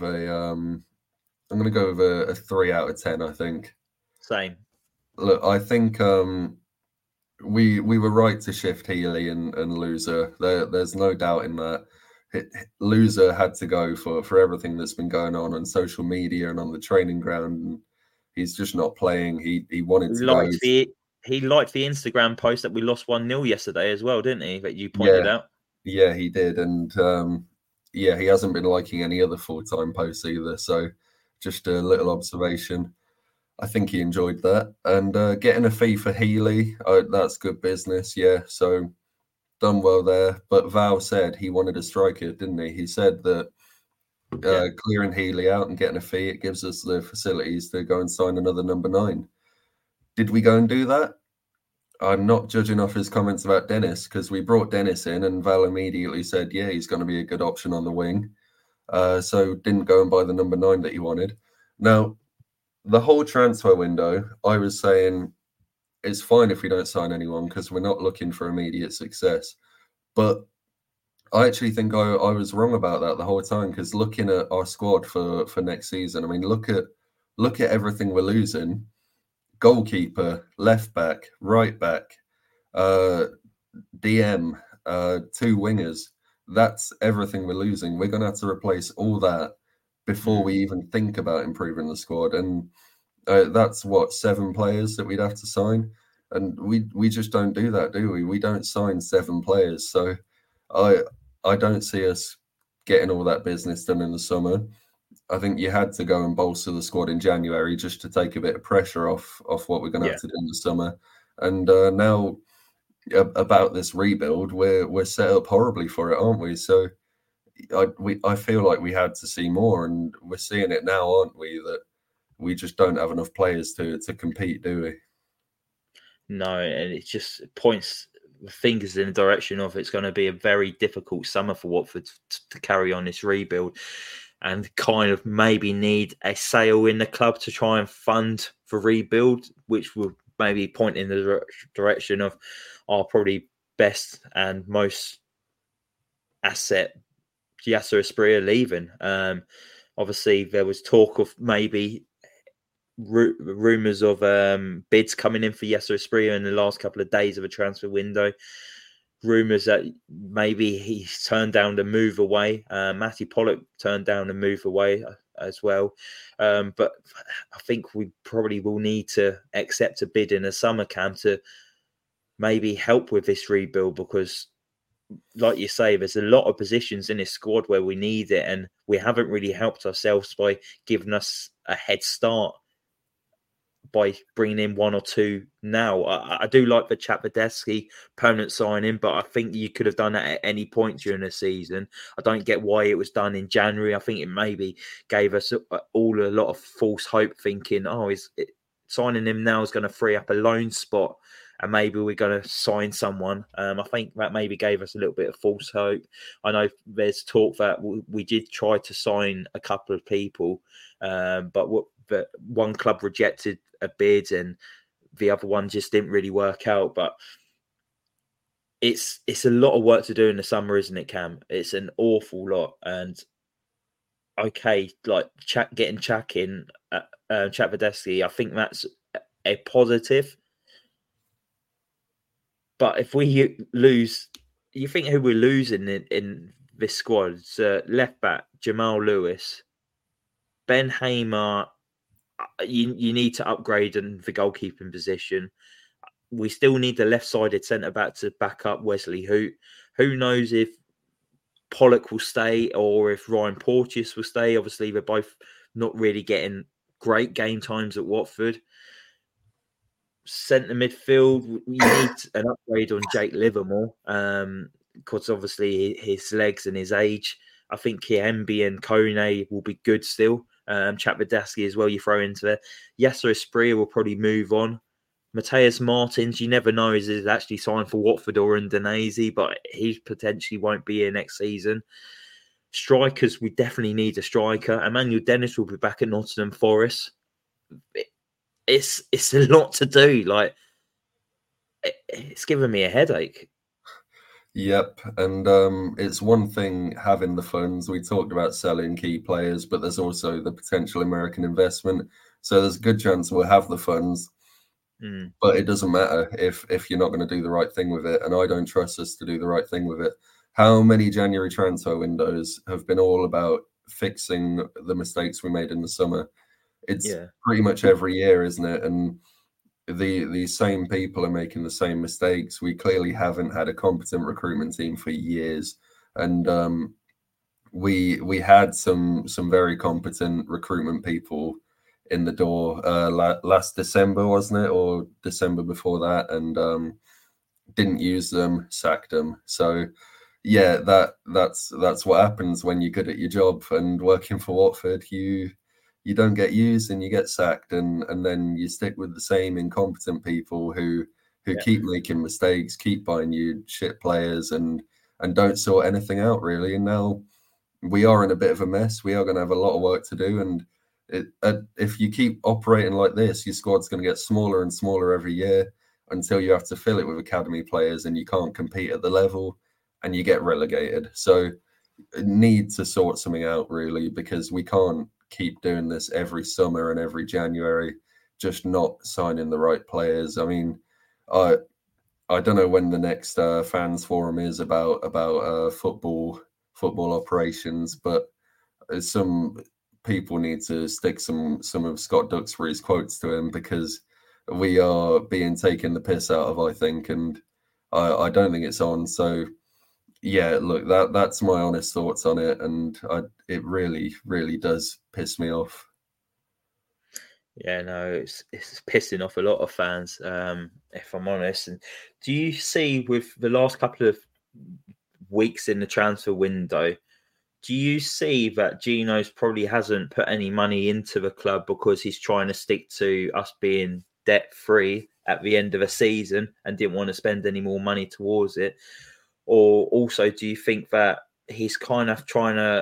a 3 out of 10, I think. Same. Look, I think we were right to shift Healy and Loser. There's no doubt in that. Loser had to go for everything that's been going on social media and on the training ground. And he's just not playing. He wanted to go. He liked the Instagram post that we lost 1-0 yesterday as well, didn't he? That you pointed out. Yeah, he did. And he hasn't been liking any other full-time posts either. So just a little observation. I think he enjoyed that. And getting a fee for Healy, that's good business. Yeah, so done well there. But Val said he wanted a striker, didn't he? He said that clearing Healy out and getting a fee, it gives us the facilities to go and sign another number 9. Did we go and do that? I'm not judging off his comments about Dennis because we brought Dennis in and Val immediately said, yeah, he's going to be a good option on the wing. So didn't go and buy the number 9 that he wanted. Now, the whole transfer window, I was saying it's fine if we don't sign anyone because we're not looking for immediate success. But I actually think I was wrong about that the whole time because looking at our squad for next season, I mean, look at everything we're losing. Goalkeeper, left back, right back, DM, 2 wingers. That's everything we're losing. We're going to have to replace all that before we even think about improving the squad. And that's 7 players that we'd have to sign. And we just don't do that, do we? We don't sign 7 players. So I don't see us getting all that business done in the summer. I think you had to go and bolster the squad in January just to take a bit of pressure off what we're going to have to do in the summer. And now about this rebuild, we're set up horribly for it, aren't we? So I feel like we had to see more, and we're seeing it now, aren't we? That we just don't have enough players to compete, do we? No, and it just points fingers in the direction of it's going to be a very difficult summer for Watford to carry on this rebuild. And kind of maybe need a sale in the club to try and fund for rebuild, which will maybe point in the direction of our probably best and most asset, Yasser Asprilla, leaving. Obviously, there was talk of maybe rumours of bids coming in for Jesper Espria in the last couple of days of a transfer window. Rumours that maybe he's turned down the move away. Matty Pollock turned down the move away as well. But I think we probably will need to accept a bid in a summer camp to maybe help with this rebuild, because like you say, there's a lot of positions in this squad where we need it, and we haven't really helped ourselves by giving us a head start by bringing in one or two now. I do like the Chapadesky permanent signing, but I think you could have done that at any point during the season. I don't get why it was done in January. I think it maybe gave us all a lot of false hope, thinking, signing him now is going to free up a loan spot and maybe we're going to sign someone. I think that maybe gave us a little bit of false hope. I know there's talk that we did try to sign a couple of people, but one club rejected a bid and the other one just didn't really work out. But it's a lot of work to do in the summer, isn't it, Cam? It's an awful lot. And okay, like getting Chak in, Chapadesky, I think that's a positive. But if we lose, you think who we're losing in this squad? It's left back Jamal Lewis, Ben Hamer. You need to upgrade in the goalkeeping position. We still need the left-sided centre-back to back up Wesley Hoot. Who knows if Pollock will stay or if Ryan Porteous will stay. Obviously, they're both not really getting great game times at Watford. Centre midfield, you need an upgrade on Jake Livermore, because obviously his legs and his age. I think Kiembe and Kone will be good still. Chapadesky as well, you throw into there. Jesper Espria will probably move on. Mateus Martins, you never know, is actually signed for Watford or Udinese, but he potentially won't be here next season. Strikers, we definitely need a striker. Emmanuel Dennis will be back at Nottingham Forest. It's a lot to do. Like, it's giving me a headache. Yep, and it's one thing having the funds. We talked about selling key players, but there's also the potential American investment. So there's a good chance we'll have the funds, but it doesn't matter if you're not going to do the right thing with it. And I don't trust us to do the right thing with it. How many January transfer windows have been all about fixing the mistakes we made in the summer? It's pretty much every year, isn't it? And the same people are making the same mistakes. We clearly haven't had a competent recruitment team for years, and we had some very competent recruitment people in the door last December, wasn't it, or December before that, and didn't use them, sacked them. So yeah, that's what happens when you're good at your job and working for Watford. You don't get used and you get sacked, and then you stick with the same incompetent people who keep making mistakes, keep buying you shit players, and don't sort anything out really. And now we are in a bit of a mess. We are going to have a lot of work to do, and if you keep operating like this, your squad's going to get smaller and smaller every year until you have to fill it with academy players, and you can't compete at the level, and you get relegated. So need to sort something out really, because we can't keep doing this every summer and every January, just not signing the right players. I mean, I don't know when the next fans forum is about football operations, but some people need to stick some of Scott Duxbury's quotes to him, because we are being taken the piss out of, I think, and I don't think it's on. So yeah, look, that's my honest thoughts on it, and it really, really does piss me off. Yeah, no, it's pissing off a lot of fans, if I'm honest. And do you see, with the last couple of weeks in the transfer window, do you see that Gino's probably hasn't put any money into the club because he's trying to stick to us being debt-free at the end of a season and didn't want to spend any more money towards it? Or also, do you think that he's kind of trying to,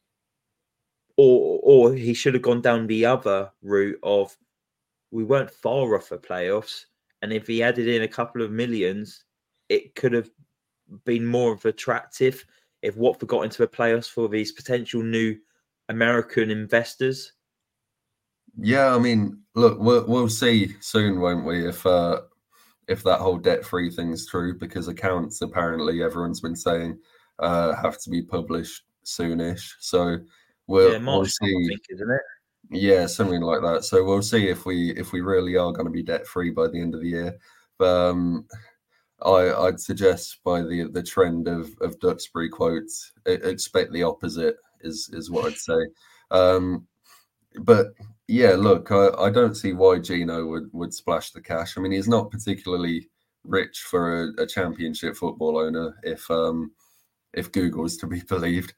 or he should have gone down the other route of, we weren't far off the playoffs, and if he added in a couple of millions, it could have been more of attractive if Watford got into the playoffs for these potential new American investors? Yeah, I mean, look, we'll see soon, won't we? If that whole debt-free thing's true, because accounts apparently everyone's been saying have to be published soonish. So we'll March, see. I think, isn't it? Yeah, something like that. So we'll see if we really are going to be debt-free by the end of the year. But I'd suggest by the trend of Duxbury quotes, expect the opposite is what I'd say. But yeah, look, I don't see why Gino would splash the cash. I mean, he's not particularly rich for a championship football owner, if Google is to be believed.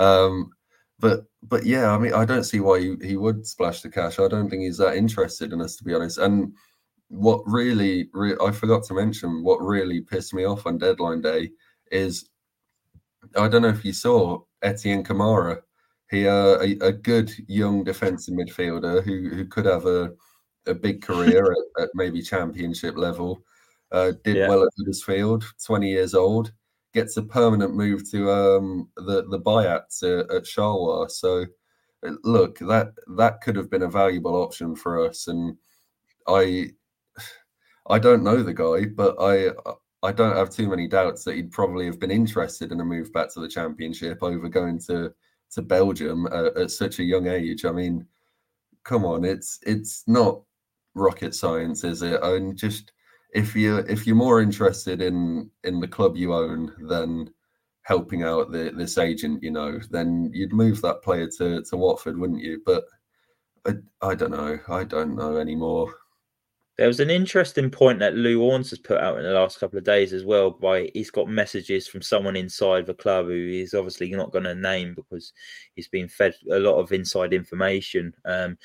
But yeah, I mean, I don't see why he would splash the cash. I don't think he's that interested in us, to be honest. And what really I forgot to mention, what really pissed me off on deadline day is, I don't know if you saw Etienne Kamara. He a good young defensive midfielder who could have a big career at maybe championship level. Did well at Huddersfield, 20 years old, gets a permanent move to the Bayats at Charleroi. So look, that could have been a valuable option for us. And I don't know the guy, but I don't have too many doubts that he'd probably have been interested in a move back to the Championship over going to Belgium at such a young age. I mean, come on, it's not rocket science, is it? And just if you're more interested in the club you own than helping out this agent, then you'd move that player to Watford, wouldn't you? But I don't know. I don't know anymore. There was an interesting point that Lou Orns has put out in the last couple of days as well. He's got messages from someone inside the club who he's obviously not going to name because he's been fed a lot of inside information,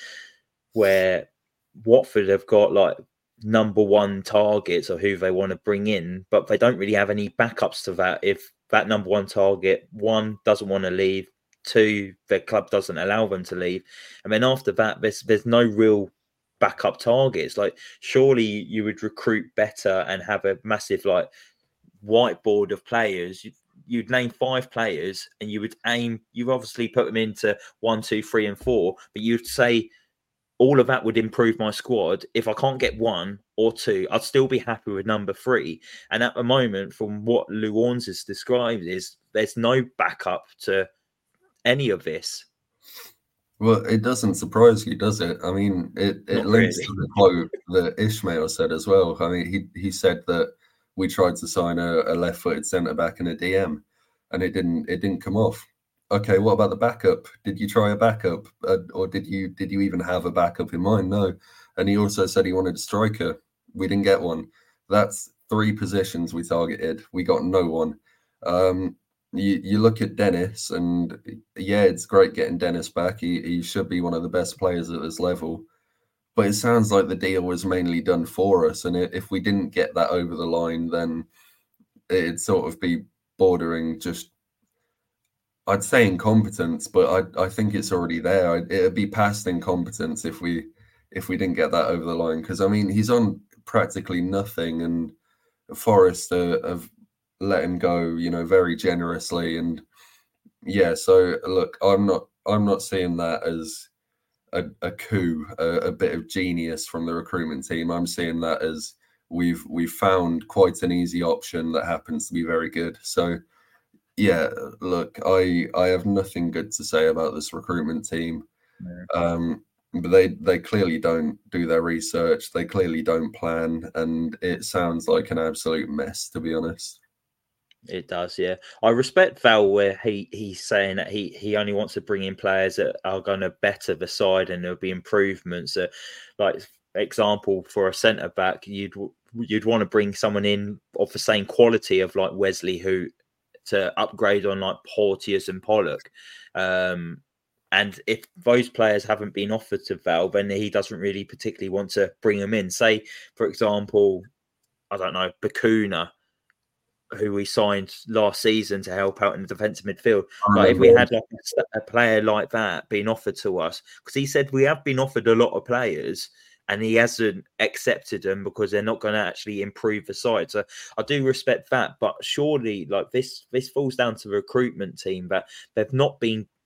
where Watford have got like number one targets of who they want to bring in, but they don't really have any backups to that. If that number one target, one, doesn't want to leave, two, their club doesn't allow them to leave, and then after that, there's no real backup targets. Like, surely you would recruit better and have a massive like whiteboard of players. You'd name 5 players and you would aim, you obviously put them into 1, 2, 3 and 4, but you'd say all of that would improve my squad. If I can't get 1 or 2, I'd still be happy with number 3. And at the moment, from what Lou Orns has described, is there's no backup to any of this. Well, it doesn't surprise you, does it? I mean, it links to the quote that Ishmael said as well. I mean, he said that we tried to sign a left-footed centre-back and a DM, and it didn't come off. Okay, what about the backup? Did you try a backup, or did you even have a backup in mind? No. And he also said he wanted a striker. We didn't get one. That's 3 positions we targeted. We got no one. You look at Dennis, and yeah, it's great getting Dennis back. He should be one of the best players at this level. But it sounds like the deal was mainly done for us. And if we didn't get that over the line, then it'd sort of be bordering just, I'd say incompetence, but I think it's already there. It'd be past incompetence if we didn't get that over the line. Because, I mean, he's on practically nothing, and Forest have let him go, very generously. And yeah, so look, I'm not seeing that as a coup, a bit of genius from the recruitment team. I'm seeing that as we've found quite an easy option that happens to be very good. So yeah, look, I have nothing good to say about this recruitment team. But they clearly don't do their research. They clearly don't plan, and it sounds like an absolute mess, to be honest. It does, yeah. I respect Val where he's saying that he only wants to bring in players that are going to better the side and there'll be improvements. Like, example, for a centre back, you'd want to bring someone in of the same quality of like Wesley, who to upgrade on like Porteous and Pollock. And if those players haven't been offered to Val, then he doesn't really particularly want to bring them in. Say, for example, I don't know, Bakuna, who we signed last season to help out in the defensive midfield. Like, if we had like a player like that being offered to us, because he said we have been offered a lot of players and he hasn't accepted them because they're not going to actually improve the side. So I do respect that, but surely like this falls down to the recruitment team, that they've not been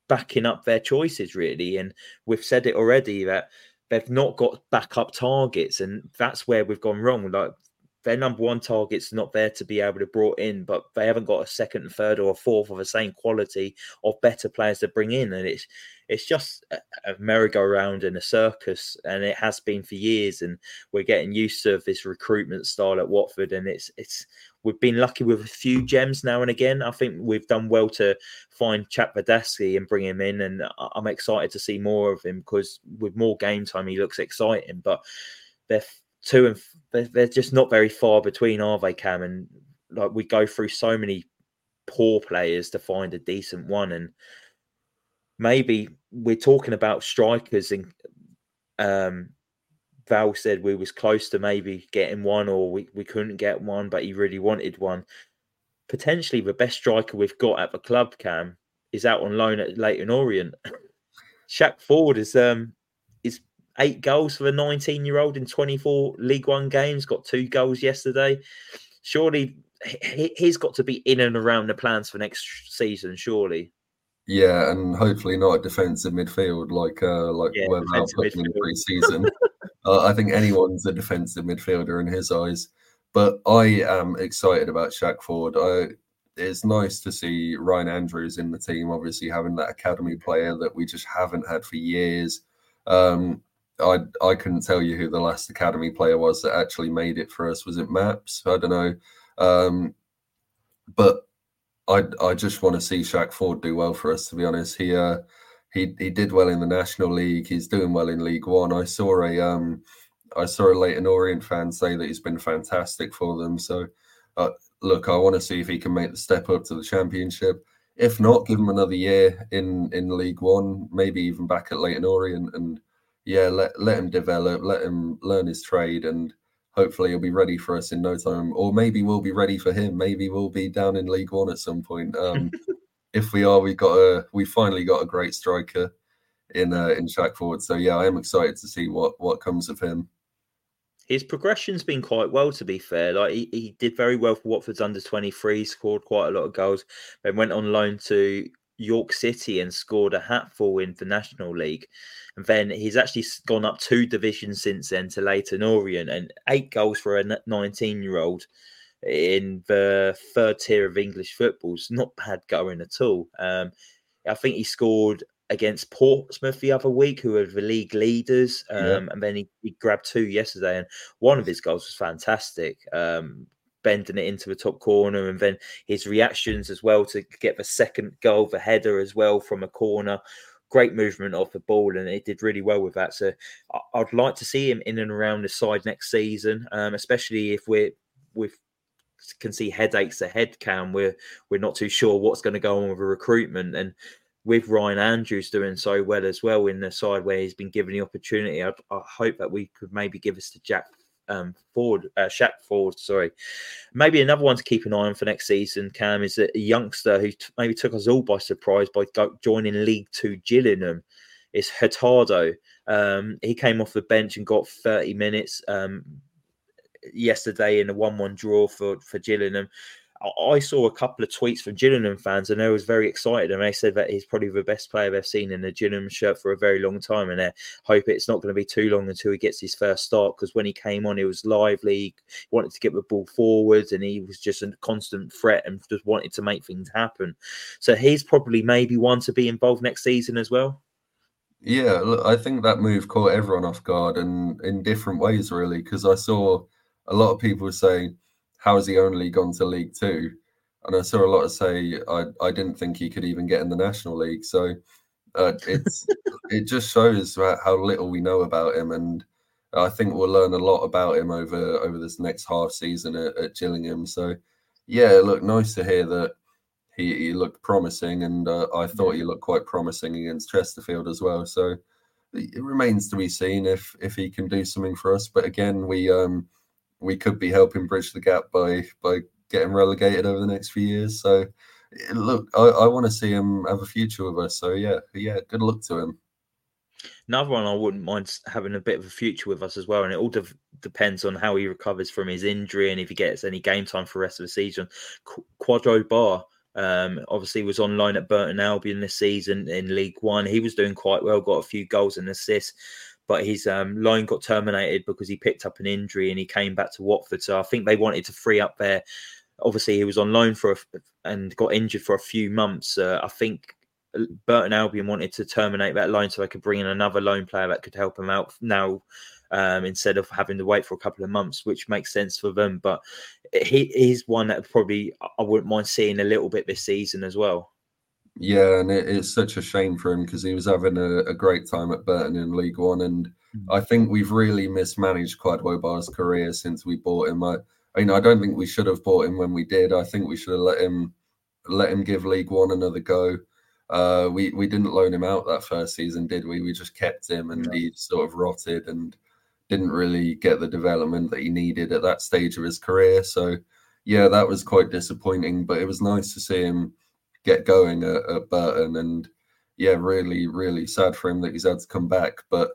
backing up their choices, really. And we've said it already that they've not got backup targets, and that's where we've gone wrong. Like, their number one target's not there to be able to brought in, but they haven't got a second and third or a fourth of the same quality of better players to bring in. And it's just a merry-go-round and a circus, and it has been for years. And we're getting used to this recruitment style at Watford, and we've been lucky with a few gems now and again. I think we've done well to find Chapvadassi and bring him in, and I'm excited to see more of him, because with more game time, he looks exciting. But they're just not very far between, are they, Cam? And like, we go through so many poor players to find a decent one, and maybe we're talking about strikers, and Val said we was close to maybe getting one, or we couldn't get one, but he really wanted one. Potentially the best striker we've got at the club, Cam, is out on loan at Leyton Orient. Shaq Ford is 8 goals for the 19-year-old in 24 League One games, got 2 goals yesterday. Surely he's got to be in and around the plans for next season, surely. Yeah, and hopefully not a defensive midfield like where Val put him in pre-season. I think anyone's a defensive midfielder in his eyes. But I am excited about Shaq Ford. It's nice to see Ryan Andrews in the team, obviously having that academy player that we just haven't had for years. I couldn't tell you who the last academy player was that actually made it for us. Was it Maps? I don't know. But I just want to see Shaq Ford do well for us, to be honest. He did well in the National League. He's doing well in League One. I saw a Leyton Orient fan say that he's been fantastic for them. So, look, I want to see if he can make the step up to the Championship. If not, give him another year in League One, maybe even back at Leyton Orient, and yeah, let him develop, let him learn his trade, and hopefully he'll be ready for us in no time. Or maybe we'll be ready for him. Maybe we'll be down in League One at some point. If we are, we finally got a great striker in Shaq Ford. So yeah, I am excited to see what comes of him. His progression's been quite well, to be fair. Like, he did very well for Watford's under-23, scored quite a lot of goals, then went on loan to York City and scored a hatful in the National League. And then he's actually gone up 2 divisions since then to Leyton Orient, and 8 goals for a 19-year-old in the 3rd tier of English football's not bad going at all. I think he scored against Portsmouth the other week, who are the league leaders, and then he grabbed 2 yesterday, and one of his goals was fantastic, bending it into the top corner, and then his reactions as well to get the second goal, the header as well from a corner. Great movement off the ball, and it did really well with that. So I'd like to see him in and around the side next season, especially if we can see headaches ahead, Cam. We're not too sure what's going to go on with the recruitment, and with Ryan Andrews doing so well as well in the side where he's been given the opportunity, I hope that we could maybe give us to Shaq Ford. Sorry, maybe another one to keep an eye on for next season, Cam, is a youngster who maybe took us all by surprise by joining League Two Gillingham. It's Hurtado. He came off the bench and got 30 minutes yesterday in a 1-1 draw for Gillingham. I saw a couple of tweets from Gillingham fans, and they was very excited, and they said that he's probably the best player they've seen in a Gillingham shirt for a very long time, and they hope it's not going to be too long until he gets his first start, because when he came on, he was lively, he wanted to get the ball forwards, and he was just a constant threat and just wanted to make things happen. So he's probably maybe one to be involved next season as well. Yeah, look, I think that move caught everyone off guard, and in different ways, really, because I saw a lot of people say, how has he only gone to League Two? And I saw a lot of say, I didn't think he could even get in the National League. So it just shows how little we know about him. And I think we'll learn a lot about him over this next half season at Gillingham. So, yeah, look, nice to hear that he looked promising. And I thought he looked quite promising against Chesterfield as well. So it remains to be seen if he can do something for us. But again, we could be helping bridge the gap by getting relegated over the next few years. So, look, I want to see him have a future with us. So, yeah, good luck to him. Another one I wouldn't mind having a bit of a future with us as well, and it all depends on how he recovers from his injury and if he gets any game time for the rest of the season. Quadro Bar, Obviously was on loan at Burton Albion this season in League One. He was doing quite well, got a few goals and assists, but his loan got terminated because he picked up an injury and he came back to Watford. So I think they wanted to free up there. Obviously, he was on loan and got injured for a few months. I think Burton Albion wanted to terminate that loan so they could bring in another loan player that could help him out now, instead of having to wait for a couple of months, which makes sense for them. But he's one that probably I wouldn't mind seeing a little bit this season as well. Yeah, and it's such a shame for him because he was having a great time at Burton in League One, and I think we've really mismanaged Kwadwo Bar's career since we bought him. I don't think we should have bought him when we did. I think we should have let him give League One another go. We didn't loan him out that first season, did we? We just kept him, and he sort of rotted and didn't really get the development that he needed at that stage of his career. So, yeah, that was quite disappointing, but it was nice to see him get going at Burton, and yeah, really, really sad for him that he's had to come back. But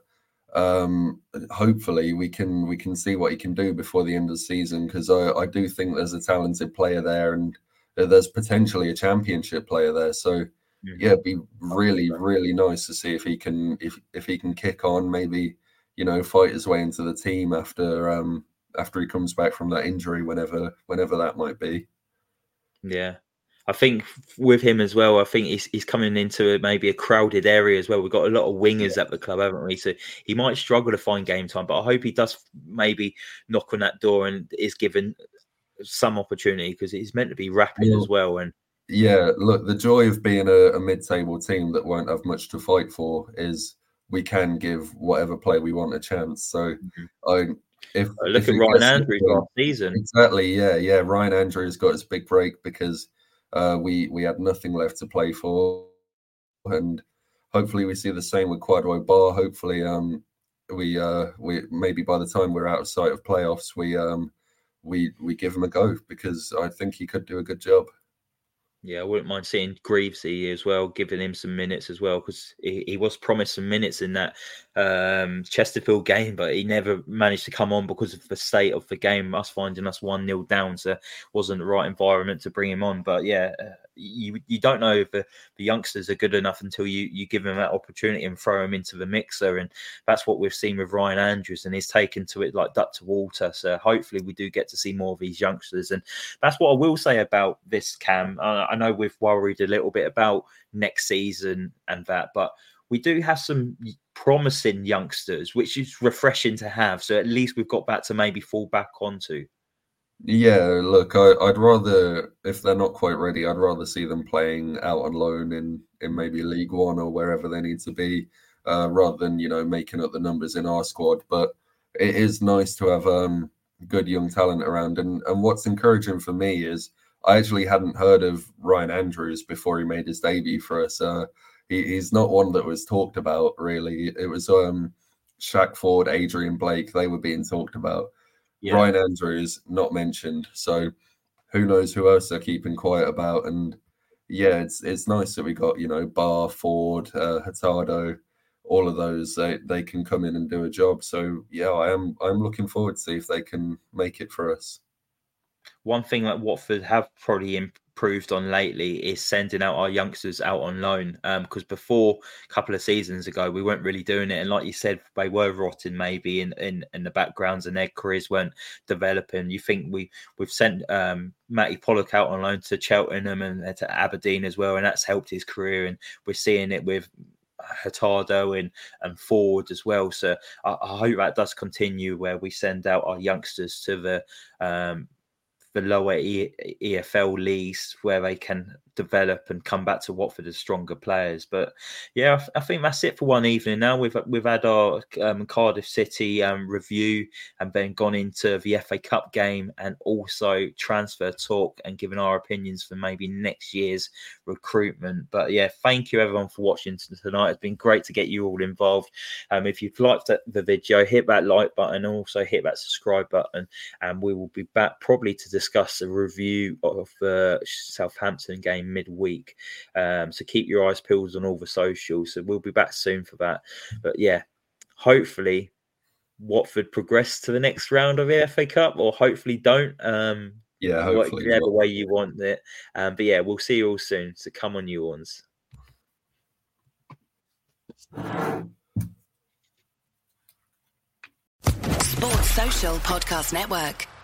hopefully we can see what he can do before the end of the season, because I do think there's a talented player there, and there's potentially a championship player there. So yeah, it'd be really, really nice to see if he can kick on, maybe, fight his way into the team after he comes back from that injury, whenever that might be. Yeah. I think with him as well, I think he's coming into maybe a crowded area as well. We've got a lot of wingers at the club, haven't we? So he might struggle to find game time, but I hope he does maybe knock on that door and is given some opportunity, because he's meant to be rapid as well. And yeah, look, the joy of being a mid-table team that won't have much to fight for is we can give whatever player we want a chance. So look at Ryan Andrews last season. Exactly, yeah. Ryan Andrews got his big break because we had nothing left to play for, and hopefully we see the same with Kwadwo Bar. Hopefully, we maybe by the time we're out of sight of playoffs, we give him a go, because I think he could do a good job. Yeah, I wouldn't mind seeing Greavesy as well, giving him some minutes as well, because he was promised some minutes in that Chesterfield game, but he never managed to come on because of the state of the game, us finding us 1-0 down, so it wasn't the right environment to bring him on. But yeah, you don't know if the youngsters are good enough until you give them that opportunity and throw them into the mixer, and that's what we've seen with Ryan Andrews, and he's taken to it like duck to water. So hopefully we do get to see more of these youngsters, and that's what I will say about this, Cam. I know we've worried a little bit about next season and that, but we do have some promising youngsters, which is refreshing to have. So at least we've got that to maybe fall back onto. Yeah, look, I'd rather, if they're not quite ready, I'd rather see them playing out on loan in maybe League One or wherever they need to be, rather than, making up the numbers in our squad. But it is nice to have good young talent around. And what's encouraging for me is I actually hadn't heard of Ryan Andrews before he made his debut for us. He's not one that was talked about, really. It was Shaq Ford, Adrian Blake, they were being talked about. Yeah. Ryan Andrews not mentioned, so who knows who else they're keeping quiet about. And yeah, it's nice that we got Bar, Ford, Hurtado, all of those. They can come in and do a job. So yeah, I'm looking forward to see if they can make it for us. One thing that Watford have probably improved on lately is sending out our youngsters out on loan, because before a couple of seasons ago we weren't really doing it, and like you said, they were rotting maybe in the backgrounds and their careers weren't developing. You think we've sent Matty Pollock out on loan to Cheltenham and to Aberdeen as well, and that's helped his career, and we're seeing it with Hurtado and Ford as well. So I hope that does continue, where we send out our youngsters to the lower EFL leagues where they can develop and come back to Watford as stronger players. But yeah, I think that's it for one evening. Now we've had our Cardiff City review, and then gone into the FA Cup game, and also transfer talk, and given our opinions for maybe next year's recruitment. But yeah, thank you everyone for watching tonight. It's been great to get you all involved. If you've liked the video, hit that like button, and also hit that subscribe button, and we will be back probably to discuss a review of the Southampton game midweek. So keep your eyes peeled on all the socials. So we'll be back soon for that. But yeah, hopefully Watford progress to the next round of the FA Cup, or hopefully don't. Yeah, hopefully. Whatever way you want it. But yeah, we'll see you all soon. So come on, you ones. Sports Social Podcast Network.